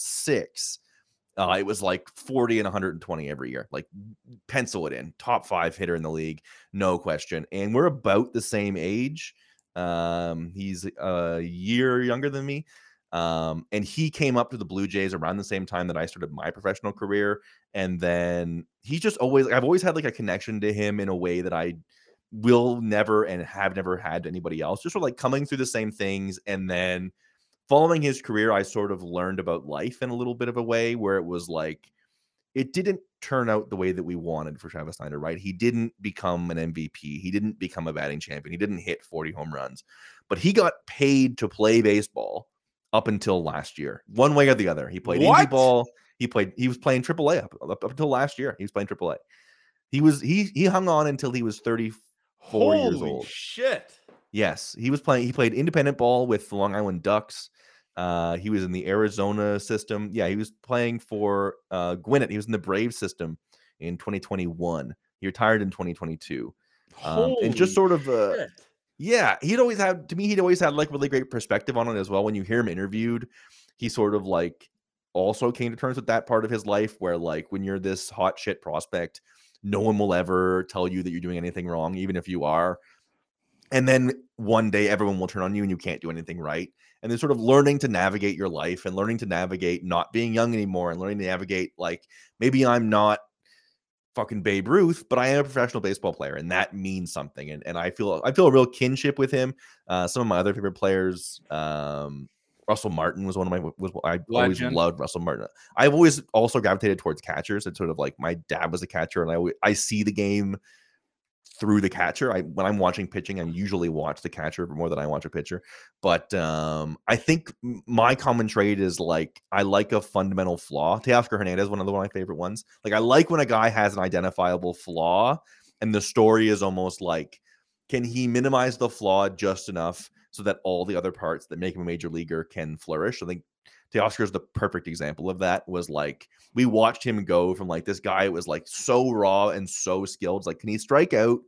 six, uh, it was like forty and one hundred twenty every year. Like pencil it in, top five hitter in the league, no question. And we're about the same age. Um, he's a year younger than me. Um, and he came up to the Blue Jays around the same time that I started my professional career. And then he just always, I've always had like a connection to him in a way that I will never and have never had to anybody else. Just sort of like coming through the same things. And then following his career, I sort of learned about life in a little bit of a way where it was like, it didn't turn out the way that we wanted for Travis Snyder, right? He didn't become an M V P. He didn't become a batting champion. He didn't hit forty home runs, but he got paid to play baseball up until last year, one way or the other. He played What? indie ball. He played. He was playing triple A up, up up until last year. He was playing triple A. He was he he hung on until he was thirty-four Holy years old. shit! Yes, he was playing. He played independent ball with the Long Island Ducks. Uh, he was in the Arizona system. Yeah, he was playing for uh, Gwinnett. He was in the Braves system in twenty twenty-one. He retired in twenty twenty-two. Um, and just sort of, uh, shit. yeah, he'd always had, to me, he'd always had like really great perspective on it as well. When you hear him interviewed, he sort of like also came to terms with that part of his life where like when you're this hot shit prospect, no one will ever tell you that you're doing anything wrong, even if you are. And then one day everyone will turn on you and you can't do anything right. And then sort of learning to navigate your life and learning to navigate not being young anymore and learning to navigate like maybe I'm not fucking Babe Ruth, but I am a professional baseball player and that means something. And, and I feel I feel a real kinship with him. Uh, some of my other favorite players, um, Russell Martin was one of my was I always Legend. loved Russell Martin. I've always also gravitated towards catchers. It's sort of like my dad was a catcher and I always, I see the game through the catcher. I when I'm watching pitching, I usually watch the catcher more than I watch a pitcher. But um, I think my common trait is like I like a fundamental flaw. Teoscar Hernandez, one of the, one of my favorite ones. Like I like when a guy has an identifiable flaw, and the story is almost like, can he minimize the flaw just enough so that all the other parts that make him a major leaguer can flourish? I think Teoscar is the perfect example of that. Was like we watched him go from like this guy was like so raw and so skilled. It's like, can he strike out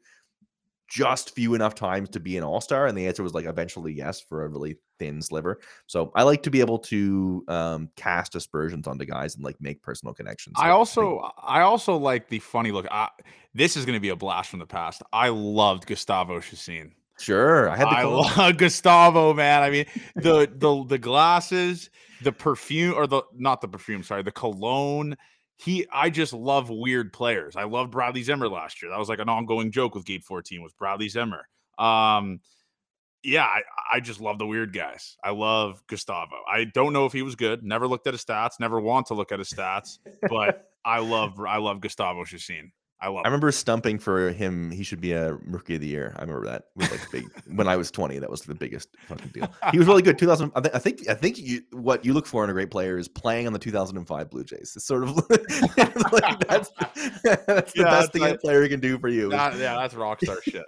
just few enough times to be an all-star? And the answer was like eventually yes for a really thin sliver. So I like to be able to um, cast aspersions onto guys and like make personal connections. So I also I also like the funny look. I, this is going to be a blast from the past. I loved Gustavo Chacin. Sure, I had the I cologne. love Gustavo, man. I mean, the the the glasses, the perfume, or the not the perfume, sorry, the cologne. He, I just love weird players. I loved Bradley Zimmer last year. That was like an ongoing joke with Gate fourteen was Bradley Zimmer. Um, yeah, I, I just love the weird guys. I love Gustavo. I don't know if he was good. Never looked at his stats. Never want to look at his stats. But I love I love Gustavo Chacin. I love. I remember stumping for him. He should be a rookie of the year. I remember that was like big when I was twenty. That was the biggest fucking deal. He was really good. two thousand. I, th- I think. I think you, what you look for in a great player is playing on the two thousand five Blue Jays. It's sort of like that's, that's the Yeah, best thing like, a player can do for you. That, yeah, that's rock star shit.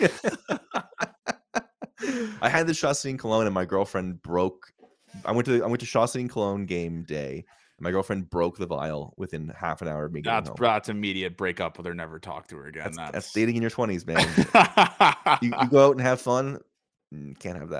I had the Chacin cologne, and my girlfriend broke. I went to I went to Chacin cologne game day. My girlfriend broke the vial within half an hour of me getting That's home. that's immediate breakup with her. Never talk to her again. That's, That's, that's dating in your twenties, man. you, you go out and have fun. Mm, Can't have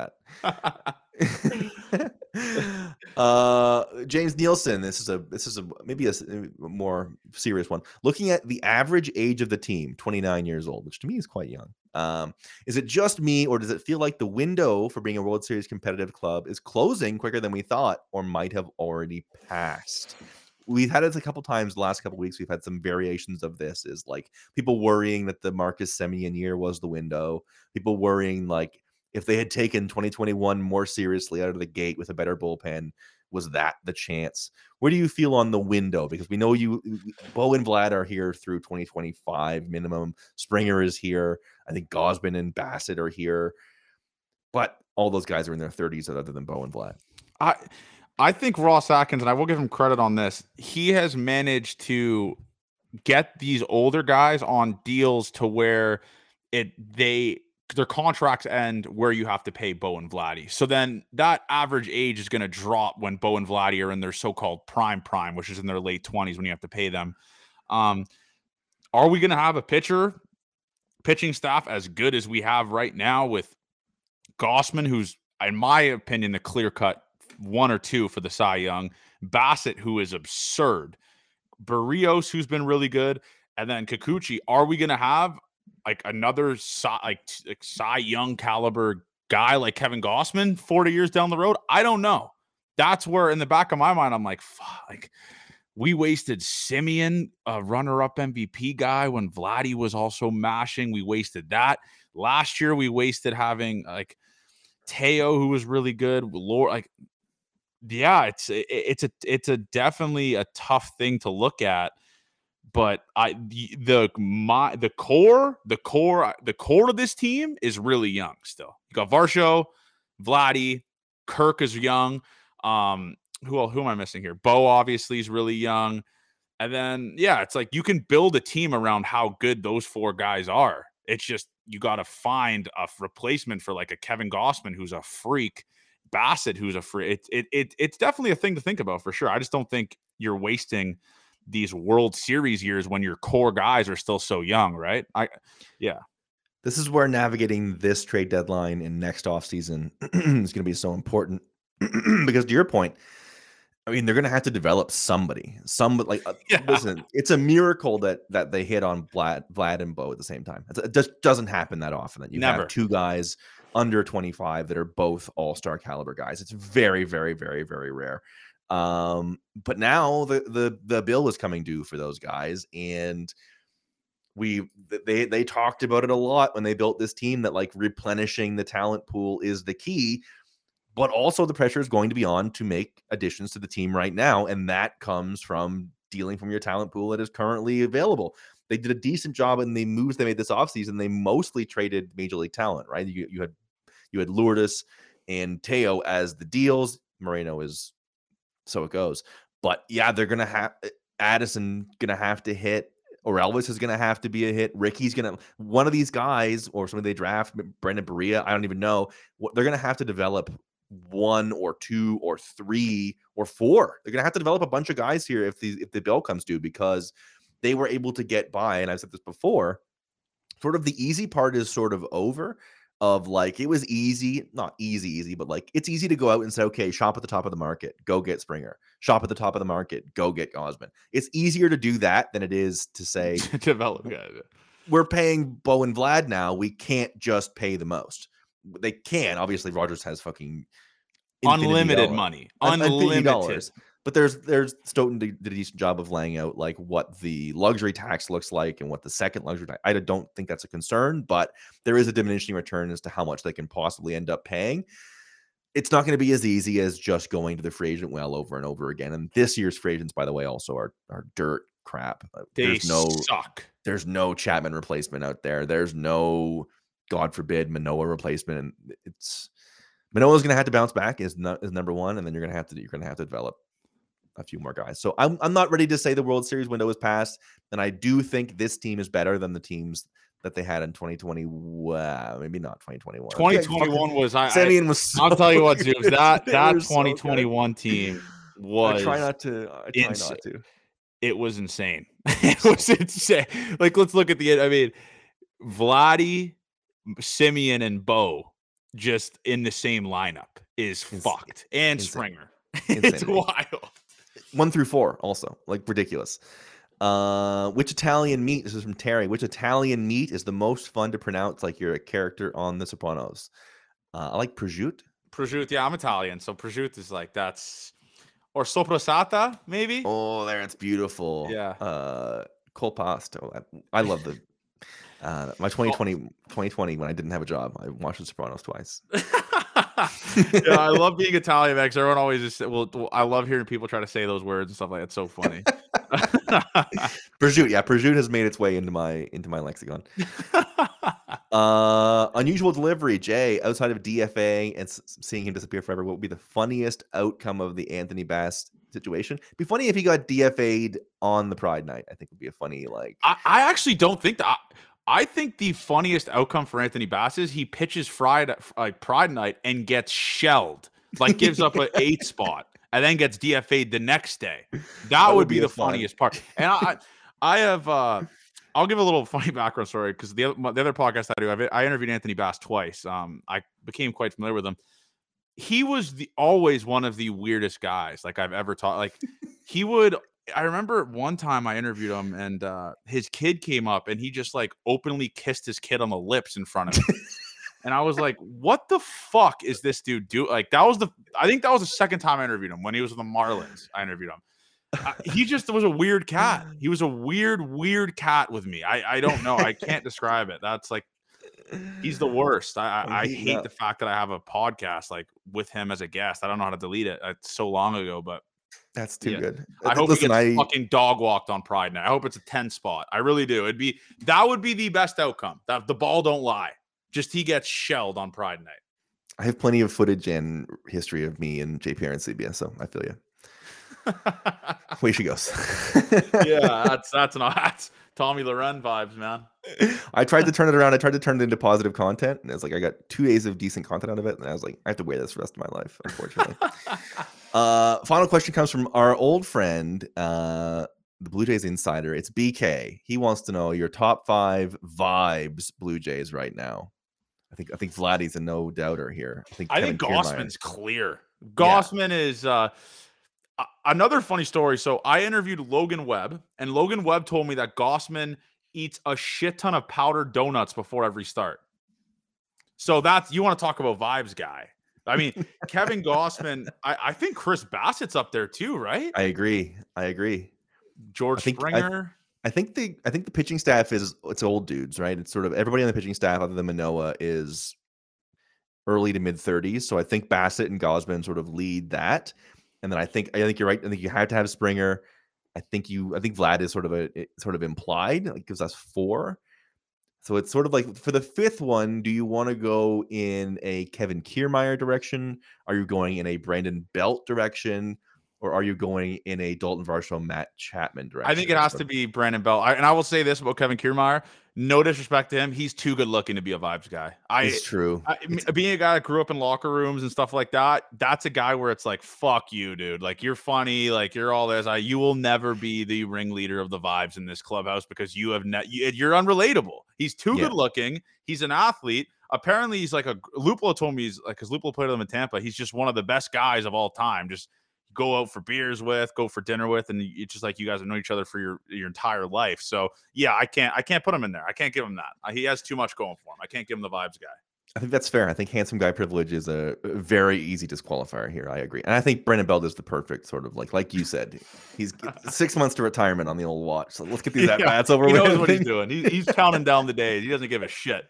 that. uh, James Nielsen. This is a this is a maybe a, s- a more serious one. Looking at the average age of the team, twenty-nine years old, which to me is quite young. Um, is it just me, or does it feel like the window for being a World Series competitive club is closing quicker than we thought, or might have already passed? We've had it a couple times the last couple weeks. We've had some variations of this. Is like people worrying that the Marcus Semien year was the window. People worrying like if they had taken twenty twenty-one more seriously out of the gate with a better bullpen, was that the chance? Where do you feel on the window? Because we know you, Bo and Vlad are here through twenty twenty-five minimum. Springer is here. I think Gausman and Bassett are here. But all those guys are in their thirties other than Bo and Vlad. I I think Ross Atkins, and I will give him credit on this, he has managed to get these older guys on deals to where it they their contracts end where you have to pay Bo and Vladdy. So then that average age is going to drop when Bo and Vladdy are in their so-called prime prime, which is in their late twenties when you have to pay them. Um, are we going to have a pitcher pitching staff as good as we have right now with Gausman, who's, in my opinion, the clear-cut one or two for the Cy Young, Bassett, who is absurd, Barrios, who's been really good, and then Kikuchi? Are we going to have like another Cy, like, like Cy Young caliber guy like Kevin Gausman forty years down the road? I don't know. That's where in the back of my mind, I'm like, fuck, like we wasted Semien, a runner-up M V P guy, when Vladdy was also mashing. We wasted that. Last year, we wasted having like Teo, who was really good. Lord, like, yeah, it's it, it's a it's a definitely a tough thing to look at. But I the, the my the core the core the core of this team is really young still. You got Varsho, Vladdy, Kirk is young. Um, who who am I missing here? Bo obviously is really young, and then yeah, it's like you can build a team around how good those four guys are. It's just you got to find a replacement for like a Kevin Gausman who's a freak, Bassett who's a freak. It it it it's definitely a thing to think about for sure. I just don't think you're wasting these World Series years when your core guys are still so young, right? I, yeah. This is where navigating this trade deadline and next offseason is going to be so important because to your point, I mean, they're going to have to develop somebody. Some like uh, yeah. Listen, it's a miracle that that they hit on Vlad, Vlad and Bo at the same time. It just doesn't happen that often that you Never. have two guys under twenty-five that are both all-star caliber guys. It's very, very, very, very rare. Um, but now the the the bill is coming due for those guys, and we they they talked about it a lot when they built this team that like replenishing the talent pool is the key, but also the pressure is going to be on to make additions to the team right now, and that comes from dealing from your talent pool that is currently available. They did a decent job in the moves they made this offseason. They mostly traded major league talent, right? You you had you had Lourdes and Teo as the deals. Moreno is so it goes. But yeah, they're gonna have Addison gonna have to hit, or Elvis is gonna have to be a hit. Ricky's gonna one of these guys, or somebody they draft, Brendan Berea. I don't even know. They're gonna have to develop one or two or three or four. They're gonna have to develop a bunch of guys here if the if the bill comes due, because they were able to get by. And I've said this before. Sort of the easy part is sort of over. Of like, it was easy, not easy, easy, but like, it's easy to go out and say, okay, shop at the top of the market, go get Springer. Shop at the top of the market, go get Gausman. It's easier to do that than it is to say, develop guys. We're paying Bo and Vlad now. We can't just pay the most. They can. Obviously, Rogers has fucking unlimited dollars. money. Unlimited dollars. But there's there's Stoughton did a decent job of laying out like what the luxury tax looks like and what the second luxury tax. I don't think that's a concern, but there is a diminishing return as to how much they can possibly end up paying. It's not going to be as easy as just going to the free agent well over and over again. And this year's free agents, by the way, also are are dirt crap. They there's no suck. There's no Chapman replacement out there. There's no, God forbid, Manoah replacement. And it's Manoah's going to have to bounce back is not is number one, and then you're going to have to you're going to have to develop a few more guys. So I'm I'm not ready to say the World Series window is passed, and I do think this team is better than the teams that they had in twenty twenty. Wow, maybe not twenty twenty-one. twenty twenty-one was I. Semien was. So I'll tell you what, Zoobs, that that so twenty twenty-one team was. I try not to. I try ins- not to. It was insane. It was insane. Like, let's look at the. I mean, Vladdy, Semien, and Bo just in the same lineup is Insane. fucked, and Insane. Springer. Insane. It's wild. One through four, also like ridiculous. Uh, which Italian meat? This is from Terry. Which Italian meat is the most fun to pronounce? Like you're a character on The Sopranos. Uh, I like prosciutto. Prosciutto. Yeah, I'm Italian, so prosciutto is like that's or sopressata, maybe. Oh, there, it's beautiful. Yeah. Uh, col pasto. I, I love the. Uh, my twenty twenty, twenty twenty when I didn't have a job, I watched The Sopranos twice. Yeah, I love being Italian because everyone always just well, well, I love hearing people try to say those words and stuff like that. It's so funny. Prosciutto, yeah, prosciutto has made its way into my into my lexicon. Uh, unusual delivery, Jay. Outside of D F A and s- seeing him disappear forever, what would be the funniest outcome of the Anthony Bass situation? It'd be funny if he got D F A'd on the Pride night. I think would be a funny like. I, I actually don't think that. I, I think the funniest outcome for Anthony Bass is he pitches Friday, like Pride night, and gets shelled, like gives up an eight spot, and then gets D F A'd the next day. That, that would, would be, be the fun. funniest part. And I, I have. uh I'll give a little funny background story because the, the other podcast I do, I've, I interviewed Anthony Bass twice. Um, I became quite familiar with him. He was the always one of the weirdest guys like I've ever taught. Like he would. I remember one time I interviewed him, and uh, his kid came up, and he just like openly kissed his kid on the lips in front of me. And I was like, "What the fuck is this dude do?" Like that was the. I think that was the second time I interviewed him when he was with the Marlins. I interviewed him. Uh, he just was a weird cat. He was a weird, weird cat with me. I, I don't know. I can't describe it. That's like, he's the worst. I, I, I hate up. the fact that I have a podcast like with him as a guest. I don't know how to delete it. It's so long ago, but that's too yeah. good. I hope Listen, he gets I... fucking dog walked on Pride night. I hope it's a ten spot. I really do. It'd be that would be the best outcome. That the ball don't lie. Just he gets shelled on Pride night. I have plenty of footage and history of me and J P R and C B S, so I feel you. Way she goes. Yeah, that's that's not that's Tommy Loren vibes, man. I tried to turn it around. I tried to turn it into positive content, and it's like I got two days of decent content out of it, and I was like, I have to wear this for the rest of my life, unfortunately. uh, final question comes from our old friend, uh, the Blue Jays insider. It's B K. He wants to know your top five vibes Blue Jays right now. I think I think Vladdy's a no doubter here. I think I Kevin think Gossman's clear. Gossman yeah. is. Uh, Another funny story. So I interviewed Logan Webb, and Logan Webb told me that Gossman eats a shit ton of powdered donuts before every start. So that's, you want to talk about vibes, guy. I mean, Kevin Gossman, I, I think Chris Bassett's up there too, right? I agree. I agree. George I think, Springer. I, I think the I think the pitching staff is it's old dudes, right? It's sort of everybody on the pitching staff other than Manoah is early to mid thirties. So I think Bassett and Gossman sort of lead that. And then I think I think you're right. I think you have to have Springer. I think you I think Vlad is sort of a sort of implied. It gives us four. So it's sort of like for the fifth one, do you want to go in a Kevin Kiermaier direction? Are you going in a Brandon Belt direction? Or are you going in a Dalton Varsho, Matt Chapman direction? I think it has to be Brandon Belt. I, and I will say this about Kevin Kiermaier. No disrespect to him. He's too good looking to be a vibes guy. I, it's true. I, it's, being a guy that grew up in locker rooms and stuff like that, that's a guy where it's like, fuck you, dude. Like, you're funny. Like, you're all this. I, you will never be the ringleader of the vibes in this clubhouse because you have ne- you, you're unrelatable. He's too yeah. good looking. He's an athlete. Apparently, he's like a Lupolo told me he's like, because Lupolo played with him in Tampa. He's just one of the best guys of all time. Just go out for beers with, go for dinner with, and it's just like you guys have known each other for your your entire life. So yeah, I can't I can't put him in there. I can't give him that. He has too much going for him. I can't give him the vibes guy. I think that's fair. I think handsome guy privilege is a very easy disqualifier here. I agree, and I think Brandon Belt is the perfect sort of like like you said. He's six months to retirement on the old watch. So let's get these at bats yeah, over he with. He knows what he's doing. He, he's counting down the days. He doesn't give a shit.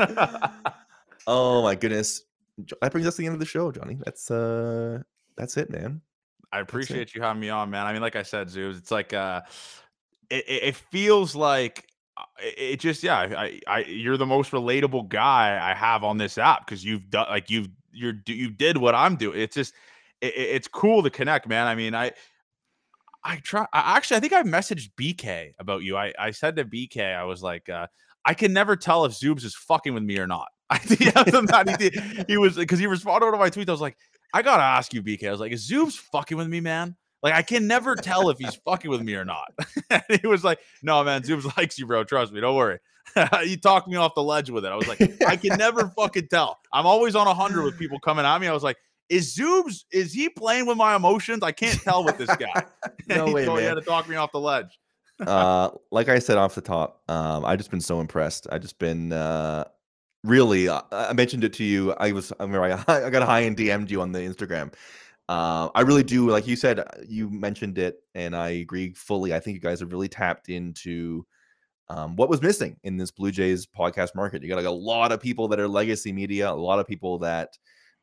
Oh my goodness, that brings us to the end of the show, Johnny. That's uh, that's it, man. I appreciate you having me on, man. I mean, like I said, Zoobs, it's like uh, it, it feels like it just yeah. I, I you're the most relatable guy I have on this app because you've done like you've you're you did what I'm doing. It's just it, it's cool to connect, man. I mean, I I try. I, actually, I think I messaged B K about you. I I said to B K, I was like, uh, I can never tell if Zoobs is fucking with me or not. I think that he did. He was because he responded to my tweet. I was like, I gotta ask you, B K. I was like, is Zoobs fucking with me, man? Like, I can never tell if he's fucking with me or not. And he was like, no, man, Zoobs likes you, bro. Trust me. Don't worry. He talked me off the ledge with it. I was like, I can never fucking tell. I'm always on one hundred with people coming at me. I was like, is Zoobs, is he playing with my emotions? I can't tell with this guy. No he way, man. He had to talk me off the ledge. uh, like I said off the top, um, I've just been so impressed. I've just been... Uh... Really, uh, I mentioned it to you. I was, I remember I, I got a high and D M'd you on the Instagram. Uh, I really do, like you said, you mentioned it, and I agree fully. I think you guys have really tapped into um, what was missing in this Blue Jays podcast market. You got like a lot of people that are legacy media, a lot of people that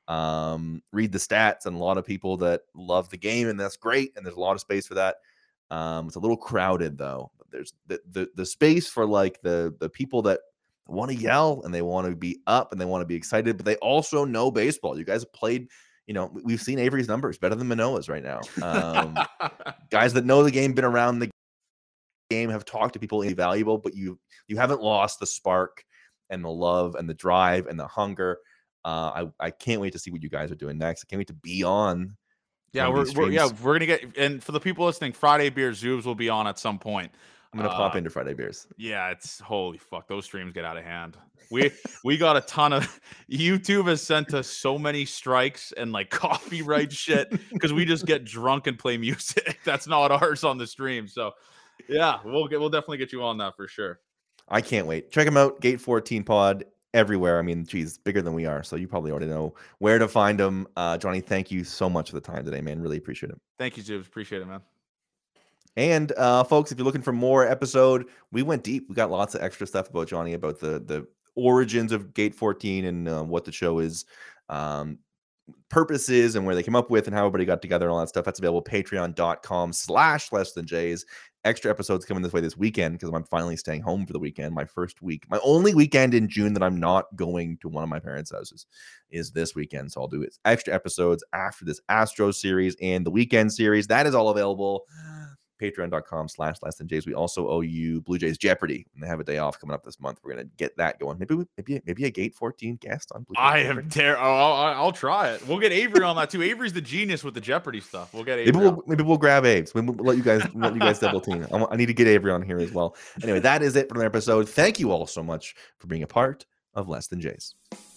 um, read the stats, and a lot of people that love the game, and that's great. And there's a lot of space for that. Um, it's a little crowded though. There's the, the the space for like the the people that want to yell and they want to be up and they want to be excited, but they also know baseball. You guys have played, you know, we've seen Avery's numbers better than Manoah's right now. Um, guys that know the game, been around the game, have talked to people invaluable, but you you haven't lost the spark and the love and the drive and the hunger. Uh, I I can't wait to see what you guys are doing next. I can't wait to be on. Yeah, we're, we're yeah we're gonna get, and for the people listening, Friday Beer Zoobs will be on at some point. I'm gonna uh, pop into Friday Beers. Yeah, it's holy fuck. Those streams get out of hand. We we got a ton of YouTube has sent us so many strikes and like copyright shit because we just get drunk and play music. That's not ours on the stream. So yeah, we'll get we'll definitely get you on that for sure. I can't wait. Check them out. Gate fourteen Pod everywhere. I mean, geez, bigger than we are. So you probably already know where to find them. Uh, Johnny, thank you so much for the time today, man. Really appreciate it. Thank you, Zoobs. Appreciate it, man. And uh, folks, if you're looking for more episode, we went deep. We got lots of extra stuff about Johnny, about the the origins of Gate fourteen and uh, what the show is, um, purposes, and where they came up with, and how everybody got together and all that stuff. That's available patreon.com slash less than Jays. Extra episodes coming this way this weekend because I'm finally staying home for the weekend. My first week, my only weekend in June that I'm not going to one of my parents' houses is this weekend. So I'll do it. Extra episodes after this Astro series and the weekend series. That is all available. Patreon.com slash less than Jays. We also owe you Blue Jays Jeopardy, and they have a day off coming up this month. We're gonna get that going. Maybe we, maybe maybe a Gate fourteen guest on Blue Jays I Jeopardy. am ter- oh, I'll, I'll try it. We'll get Avery on that too. Avery's the genius with the Jeopardy stuff. We'll get Avery. Maybe we'll on. maybe we'll grab Abe's. We'll let you guys let you guys double team. I, I need to get Avery on here as well. Anyway, that is it for the episode. Thank you all so much for being a part of Less Than Jays.